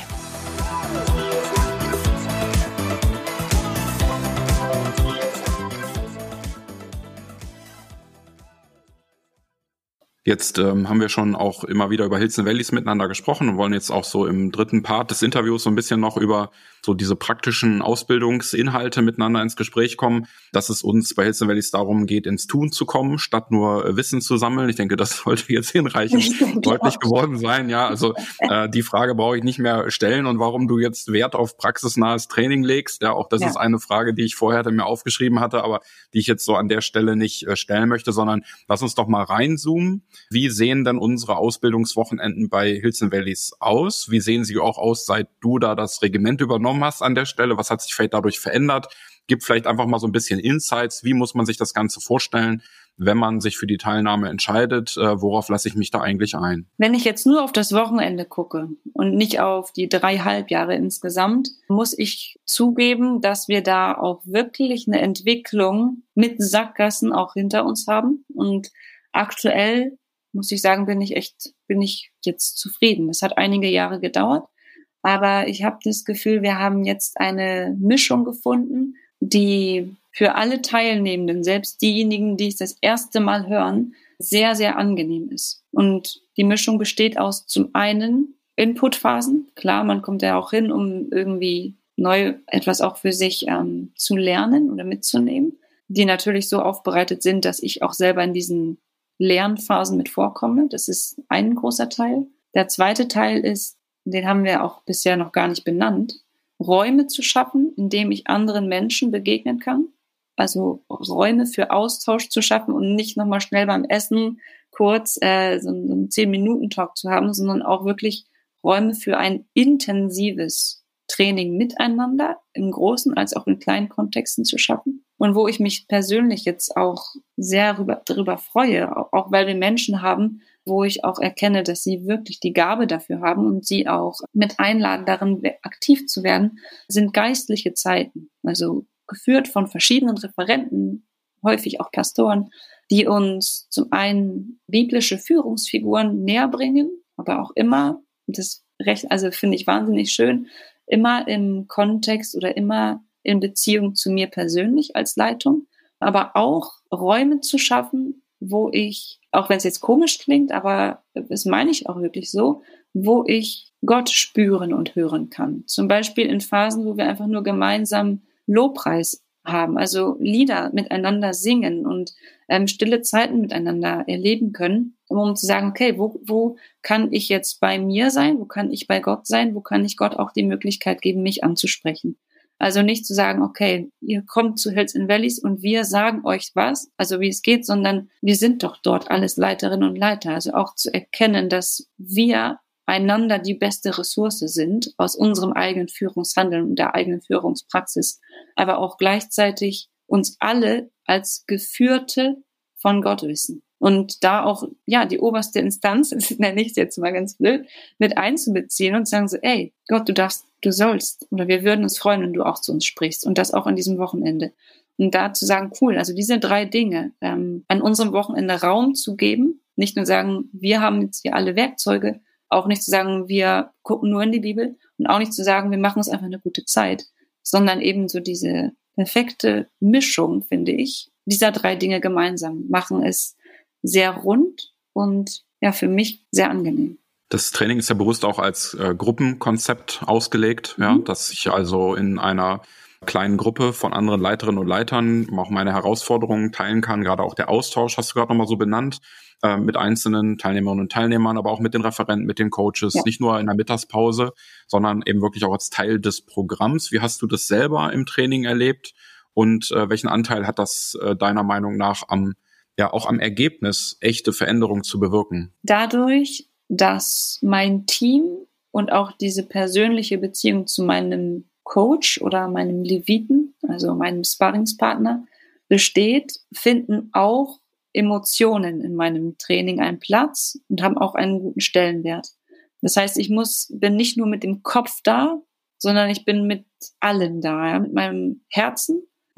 Jetzt ähm, haben wir schon auch immer wieder über Hills and Valleys miteinander gesprochen und wollen jetzt auch so im dritten Part des Interviews so ein bisschen noch über so diese praktischen Ausbildungsinhalte miteinander ins Gespräch kommen, dass es uns bei Hills and Valleys darum geht, ins Tun zu kommen, statt nur äh, Wissen zu sammeln. Ich denke, das sollte jetzt hinreichend deutlich auch geworden sein. Ja, also äh, die Frage brauche ich nicht mehr stellen und warum du jetzt Wert auf praxisnahes Training legst. Ja, auch das ja. ist eine Frage, die ich vorher mir aufgeschrieben hatte, aber die ich jetzt so an der Stelle nicht äh, stellen möchte, sondern lass uns doch mal reinzoomen. Wie sehen denn unsere Ausbildungswochenenden bei Hills and Valleys aus? Wie sehen sie auch aus, seit du da das Regiment übernommen hast an der Stelle? Was hat sich vielleicht dadurch verändert? Gib vielleicht einfach mal so ein bisschen Insights. Wie muss man sich das Ganze vorstellen, wenn man sich für die Teilnahme entscheidet? Äh, worauf lasse ich mich da eigentlich ein? Wenn ich jetzt nur auf das Wochenende gucke und nicht auf die drei Halbjahre insgesamt, muss ich zugeben, dass wir da auch wirklich eine Entwicklung mit Sackgassen auch hinter uns haben. Und aktuell muss ich sagen, bin ich echt, bin ich jetzt zufrieden. Das hat einige Jahre gedauert, aber ich habe das Gefühl, wir haben jetzt eine Mischung gefunden, die für alle Teilnehmenden, selbst diejenigen, die es das erste Mal hören, sehr, sehr angenehm ist. Und die Mischung besteht aus zum einen Inputphasen. Klar, man kommt ja auch hin, um irgendwie neu etwas auch für sich ähm, zu lernen oder mitzunehmen, die natürlich so aufbereitet sind, dass ich auch selber in diesen Lernphasen mit vorkomme. Das ist ein großer Teil. Der zweite Teil ist, den haben wir auch bisher noch gar nicht benannt, Räume zu schaffen, in denen ich anderen Menschen begegnen kann. Also Räume für Austausch zu schaffen und nicht nochmal schnell beim Essen kurz äh, so einen zehn-Minuten-Talk zu haben, sondern auch wirklich Räume für ein intensives Training miteinander, im großen als auch in kleinen Kontexten zu schaffen. Und wo ich mich persönlich jetzt auch sehr darüber, darüber freue, auch, auch weil wir Menschen haben, wo ich auch erkenne, dass sie wirklich die Gabe dafür haben und sie auch mit einladen, darin aktiv zu werden, sind geistliche Zeiten. Also geführt von verschiedenen Referenten, häufig auch Pastoren, die uns zum einen biblische Führungsfiguren näher bringen, aber auch immer, das recht, also finde ich wahnsinnig schön, immer im Kontext oder immer in Beziehung zu mir persönlich als Leitung, aber auch Räume zu schaffen, wo ich, auch wenn es jetzt komisch klingt, aber das meine ich auch wirklich so, wo ich Gott spüren und hören kann. Zum Beispiel in Phasen, wo wir einfach nur gemeinsam Lobpreis haben, also Lieder miteinander singen und ähm, stille Zeiten miteinander erleben können, um zu sagen, okay, wo, wo kann ich jetzt bei mir sein, wo kann ich bei Gott sein, wo kann ich Gott auch die Möglichkeit geben, mich anzusprechen. Also nicht zu sagen, okay, ihr kommt zu Hills and Valleys und wir sagen euch was, also wie es geht, sondern wir sind doch dort alles Leiterinnen und Leiter. Also auch zu erkennen, dass wir einander die beste Ressource sind aus unserem eigenen Führungshandeln und der eigenen Führungspraxis, aber auch gleichzeitig uns alle als Geführte von Gott wissen. Und da auch, ja, die oberste Instanz, das nenne ich es jetzt mal ganz blöd, mit einzubeziehen und sagen so, ey, Gott, du darfst, du sollst, oder wir würden uns freuen, wenn du auch zu uns sprichst und das auch an diesem Wochenende. Und da zu sagen, cool, also diese drei Dinge, ähm, an unserem Wochenende Raum zu geben, nicht nur sagen, wir haben jetzt hier alle Werkzeuge, auch nicht zu sagen, wir gucken nur in die Bibel und auch nicht zu sagen, wir machen uns einfach eine gute Zeit, sondern eben so diese perfekte Mischung, finde ich, dieser drei Dinge gemeinsam machen es sehr rund und ja, für mich sehr angenehm. Das Training ist ja bewusst auch als äh, Gruppenkonzept ausgelegt, mhm. ja, dass ich also in einer kleinen Gruppe von anderen Leiterinnen und Leitern auch meine Herausforderungen teilen kann, gerade auch der Austausch, hast du gerade nochmal so benannt, äh, mit einzelnen Teilnehmerinnen und Teilnehmern, aber auch mit den Referenten, mit den Coaches, ja. Nicht nur in der Mittagspause, sondern eben wirklich auch als Teil des Programms. Wie hast du das selber im Training erlebt und äh, welchen Anteil hat das äh, deiner Meinung nach am, ja, auch am Ergebnis, echte Veränderungen zu bewirken? Dadurch, dass mein Team und auch diese persönliche Beziehung zu meinem Coach oder meinem Leviten, also meinem Sparringspartner, besteht, finden auch Emotionen in meinem Training einen Platz und haben auch einen guten Stellenwert. Das heißt, ich muss, bin nicht nur mit dem Kopf da, sondern ich bin mit allem da, ja, mit meinem Herzen,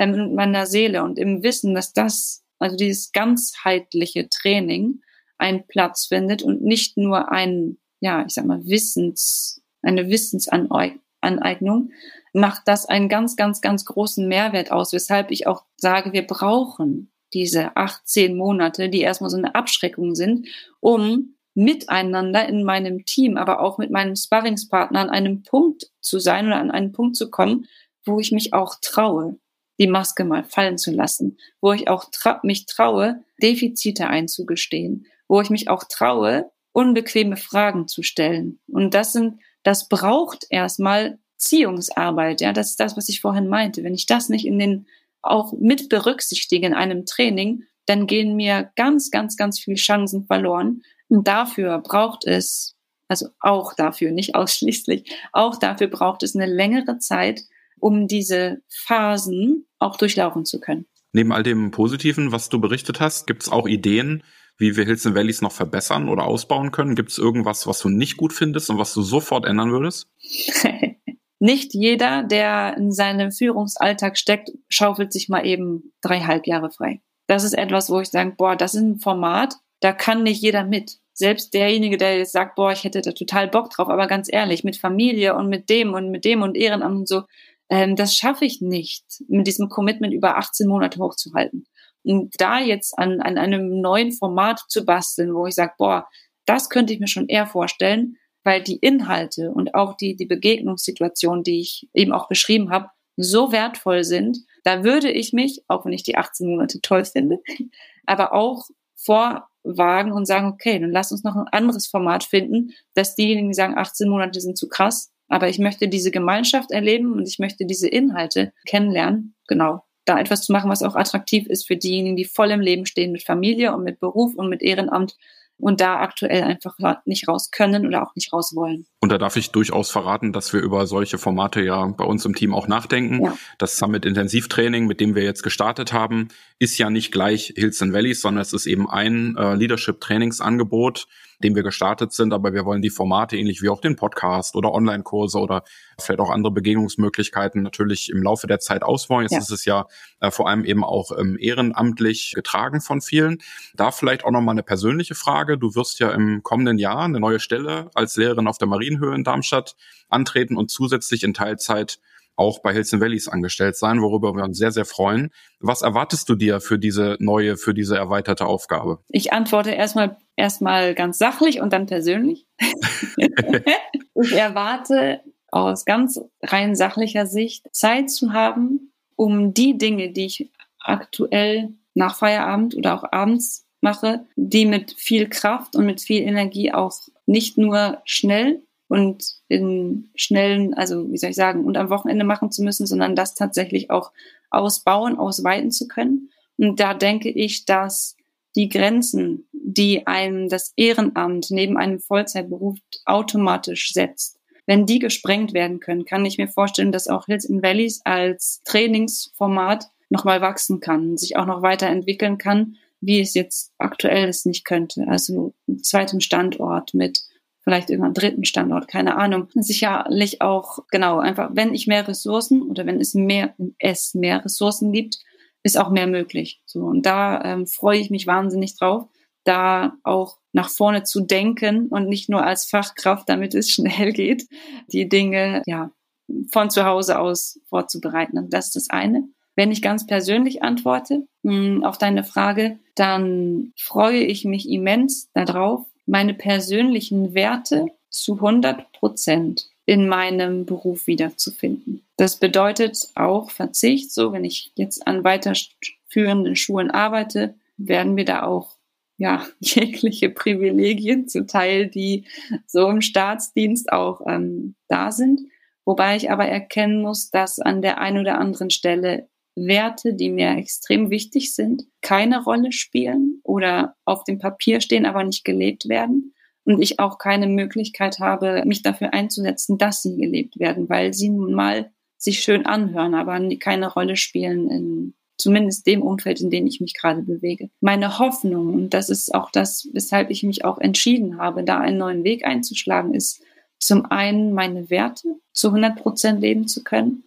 ähm, mit meiner Seele und im Wissen, dass das, also dieses ganzheitliche Training einen Platz findet und nicht nur ein, ja, ich sag mal, Wissens, eine Wissensaneignung, macht das einen ganz, ganz, ganz großen Mehrwert aus, weshalb ich auch sage, wir brauchen diese achtzehn Monate, die erstmal so eine Abschreckung sind, um miteinander in meinem Team, aber auch mit meinem Sparringspartner an einem Punkt zu sein oder an einen Punkt zu kommen, wo ich mich auch traue, die Maske mal fallen zu lassen, wo ich auch tra- mich traue, Defizite einzugestehen, wo ich mich auch traue, unbequeme Fragen zu stellen. Und das sind, das braucht erstmal Beziehungsarbeit, ja, das ist das, was ich vorhin meinte. Wenn ich das nicht in den auch mit berücksichtige in einem Training, dann gehen mir ganz, ganz, ganz viele Chancen verloren. Und dafür braucht es, also auch dafür, nicht ausschließlich, auch dafür braucht es eine längere Zeit, um diese Phasen auch durchlaufen zu können. Neben all dem Positiven, was du berichtet hast, gibt es auch Ideen, wie wir Hills and Valleys noch verbessern oder ausbauen können? Gibt es irgendwas, was du nicht gut findest und was du sofort ändern würdest? Nicht jeder, der in seinem Führungsalltag steckt, schaufelt sich mal eben drei Halbjahre frei. Das ist etwas, wo ich sage, boah, das ist ein Format, da kann nicht jeder mit. Selbst derjenige, der jetzt sagt, boah, ich hätte da total Bock drauf, aber ganz ehrlich, mit Familie und mit dem und mit dem und Ehrenamt und so, ähm, das schaffe ich nicht, mit diesem Commitment über achtzehn Monate hochzuhalten. Und da jetzt an, an einem neuen Format zu basteln, wo ich sage, boah, das könnte ich mir schon eher vorstellen, weil die Inhalte und auch die, die Begegnungssituation, die ich eben auch beschrieben habe, so wertvoll sind, da würde ich mich, auch wenn ich die achtzehn Monate toll finde, aber auch vorwagen und sagen, okay, dann lass uns noch ein anderes Format finden, dass diejenigen, die sagen, achtzehn Monate sind zu krass, aber ich möchte diese Gemeinschaft erleben und ich möchte diese Inhalte kennenlernen, genau, da etwas zu machen, was auch attraktiv ist für diejenigen, die voll im Leben stehen mit Familie und mit Beruf und mit Ehrenamt, und da aktuell einfach nicht raus können oder auch nicht raus wollen. Und da darf ich durchaus verraten, dass wir über solche Formate ja bei uns im Team auch nachdenken. Ja. Das Summit Intensivtraining, mit dem wir jetzt gestartet haben, ist ja nicht gleich Hills and Valleys, sondern es ist eben ein äh, Leadership-Trainingsangebot, dem wir gestartet sind. Aber wir wollen die Formate ähnlich wie auch den Podcast oder Online-Kurse oder vielleicht auch andere Begegnungsmöglichkeiten natürlich im Laufe der Zeit ausbauen. Jetzt ja. ist es ja äh, vor allem eben auch ähm, ehrenamtlich getragen von vielen. Da vielleicht auch nochmal eine persönliche Frage. Du wirst ja im kommenden Jahr eine neue Stelle als Lehrerin auf der Marienhöhe in Darmstadt antreten und zusätzlich in Teilzeit auch bei Hills and Valleys angestellt sein, worüber wir uns sehr, sehr freuen. Was erwartest du dir für diese neue, für diese erweiterte Aufgabe? Ich antworte erstmal erstmal ganz sachlich und dann persönlich. Ich erwarte aus ganz rein sachlicher Sicht Zeit zu haben, um die Dinge, die ich aktuell nach Feierabend oder auch abends mache, die mit viel Kraft und mit viel Energie auch nicht nur schnell und in schnellen, also wie soll ich sagen, und am Wochenende machen zu müssen, sondern das tatsächlich auch ausbauen, ausweiten zu können. Und da denke ich, dass die Grenzen, die einem das Ehrenamt neben einem Vollzeitberuf automatisch setzt, wenn die gesprengt werden können, kann ich mir vorstellen, dass auch Hills and Valleys als Trainingsformat nochmal wachsen kann, sich auch noch weiterentwickeln kann, wie es jetzt aktuell es nicht könnte. Also einen zweiten Standort mit vielleicht irgendeinem dritten Standort, keine Ahnung. Sicherlich auch, genau, einfach, wenn ich mehr Ressourcen oder wenn es mehr, es mehr Ressourcen gibt, ist auch mehr möglich. So, und da ähm, freue ich mich wahnsinnig drauf, da auch nach vorne zu denken und nicht nur als Fachkraft, damit es schnell geht, die Dinge, ja, von zu Hause aus vorzubereiten. Und das ist das eine. Wenn ich ganz persönlich antworte mh, auf deine Frage, dann freue ich mich immens darauf, meine persönlichen Werte zu hundert Prozent in meinem Beruf wiederzufinden. Das bedeutet auch Verzicht. So, wenn ich jetzt an weiterführenden Schulen arbeite, werden mir da auch ja jegliche Privilegien zuteil, die so im Staatsdienst auch ähm, da sind. Wobei ich aber erkennen muss, dass an der einen oder anderen Stelle Werte, die mir extrem wichtig sind, keine Rolle spielen oder auf dem Papier stehen, aber nicht gelebt werden. Und ich auch keine Möglichkeit habe, mich dafür einzusetzen, dass sie gelebt werden, weil sie nun mal sich schön anhören, aber keine Rolle spielen in zumindest dem Umfeld, in dem ich mich gerade bewege. Meine Hoffnung, und das ist auch das, weshalb ich mich auch entschieden habe, da einen neuen Weg einzuschlagen, ist zum einen meine Werte zu hundert Prozent leben zu können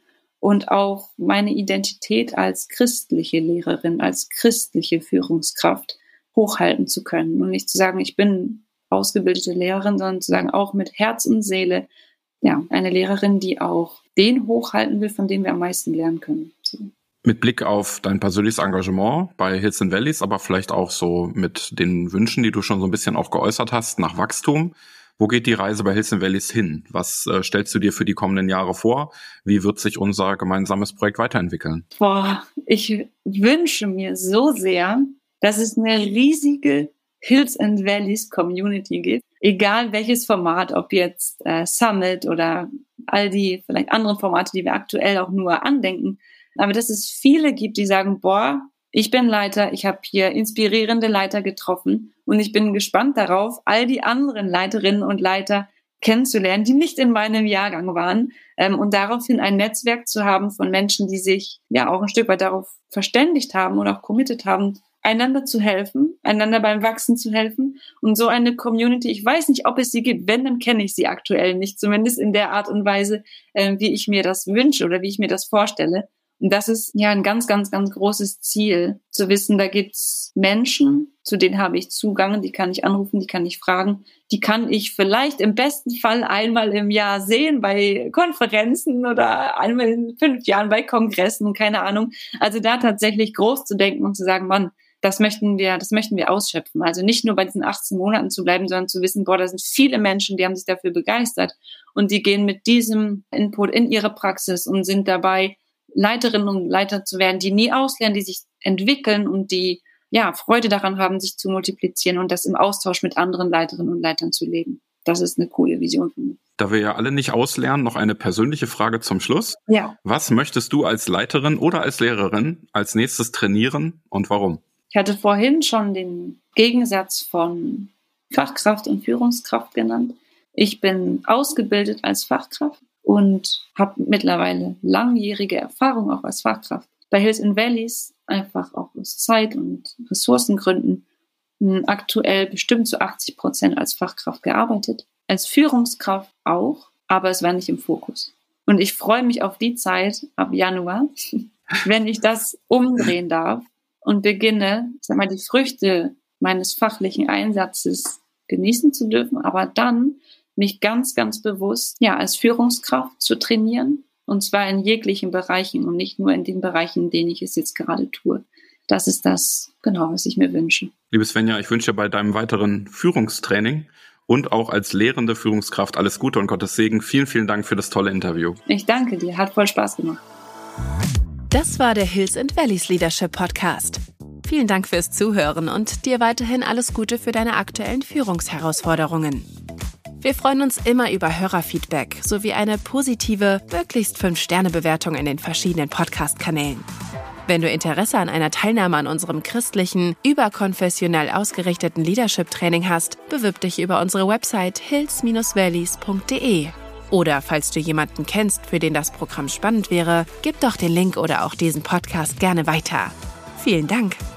und auch meine Identität als christliche Lehrerin, als christliche Führungskraft hochhalten zu können und nicht zu sagen, ich bin ausgebildete Lehrerin, sondern zu sagen, auch mit Herz und Seele, ja, eine Lehrerin, die auch den hochhalten will, von dem wir am meisten lernen können. So. Mit Blick auf dein persönliches Engagement bei Hills and Valleys, aber vielleicht auch so mit den Wünschen, die du schon so ein bisschen auch geäußert hast, nach Wachstum. Wo geht die Reise bei Hills and Valleys hin? Was äh, stellst du dir für die kommenden Jahre vor? Wie wird sich unser gemeinsames Projekt weiterentwickeln? Boah, ich wünsche mir so sehr, dass es eine riesige Hills and Valleys Community gibt. Egal welches Format, ob jetzt äh, Summit oder all die vielleicht anderen Formate, die wir aktuell auch nur andenken. Aber dass es viele gibt, die sagen, boah, ich bin Leiter, ich habe hier inspirierende Leiter getroffen und ich bin gespannt darauf, all die anderen Leiterinnen und Leiter kennenzulernen, die nicht in meinem Jahrgang waren, ähm, und daraufhin ein Netzwerk zu haben von Menschen, die sich ja auch ein Stück weit darauf verständigt haben und auch committed haben, einander zu helfen, einander beim Wachsen zu helfen. Und so eine Community, ich weiß nicht, ob es sie gibt, wenn, dann kenne ich sie aktuell nicht, zumindest in der Art und Weise, äh, wie ich mir das wünsche oder wie ich mir das vorstelle. Und das ist ja ein ganz, ganz, ganz großes Ziel, zu wissen, da gibt's Menschen, zu denen habe ich Zugang, die kann ich anrufen, die kann ich fragen, die kann ich vielleicht im besten Fall einmal im Jahr sehen bei Konferenzen oder einmal in fünf Jahren bei Kongressen, keine Ahnung. Also da tatsächlich groß zu denken und zu sagen, Mann, das möchten wir, das möchten wir ausschöpfen. Also nicht nur bei diesen achtzehn Monaten zu bleiben, sondern zu wissen, boah, da sind viele Menschen, die haben sich dafür begeistert und die gehen mit diesem Input in ihre Praxis und sind dabei, Leiterinnen und Leiter zu werden, die nie auslernen, die sich entwickeln und die ja Freude daran haben, sich zu multiplizieren und das im Austausch mit anderen Leiterinnen und Leitern zu leben. Das ist eine coole Vision von mir. Da wir ja alle nicht auslernen, noch eine persönliche Frage zum Schluss. Ja. Was möchtest du als Leiterin oder als Lehrerin als nächstes trainieren und warum? Ich hatte vorhin schon den Gegensatz von Fachkraft und Führungskraft genannt. Ich bin ausgebildet als Fachkraft und habe mittlerweile langjährige Erfahrung auch als Fachkraft. Bei Hills and Valleys einfach auch aus Zeit- und Ressourcengründen aktuell bestimmt zu achtzig Prozent als Fachkraft gearbeitet. Als Führungskraft auch, aber es war nicht im Fokus. Und ich freue mich auf die Zeit ab Januar, wenn ich das umdrehen darf und beginne, sag mal, die Früchte meines fachlichen Einsatzes genießen zu dürfen, aber dann mich ganz, ganz bewusst ja als Führungskraft zu trainieren, und zwar in jeglichen Bereichen und nicht nur in den Bereichen, in denen ich es jetzt gerade tue. Das ist das, genau, was ich mir wünsche. Liebe Svenja, ich wünsche dir bei deinem weiteren Führungstraining und auch als lehrende Führungskraft alles Gute und Gottes Segen. Vielen, vielen Dank für das tolle Interview. Ich danke dir, hat voll Spaß gemacht. Das war der Hills and Valleys Leadership Podcast. Vielen Dank fürs Zuhören und dir weiterhin alles Gute für deine aktuellen Führungsherausforderungen. Wir freuen uns immer über Hörerfeedback sowie eine positive, möglichst fünf Sterne Bewertung in den verschiedenen Podcast-Kanälen. Wenn du Interesse an einer Teilnahme an unserem christlichen, überkonfessionell ausgerichteten Leadership-Training hast, bewirb dich über unsere Website hills dash valleys punkt de. Oder falls du jemanden kennst, für den das Programm spannend wäre, gib doch den Link oder auch diesen Podcast gerne weiter. Vielen Dank!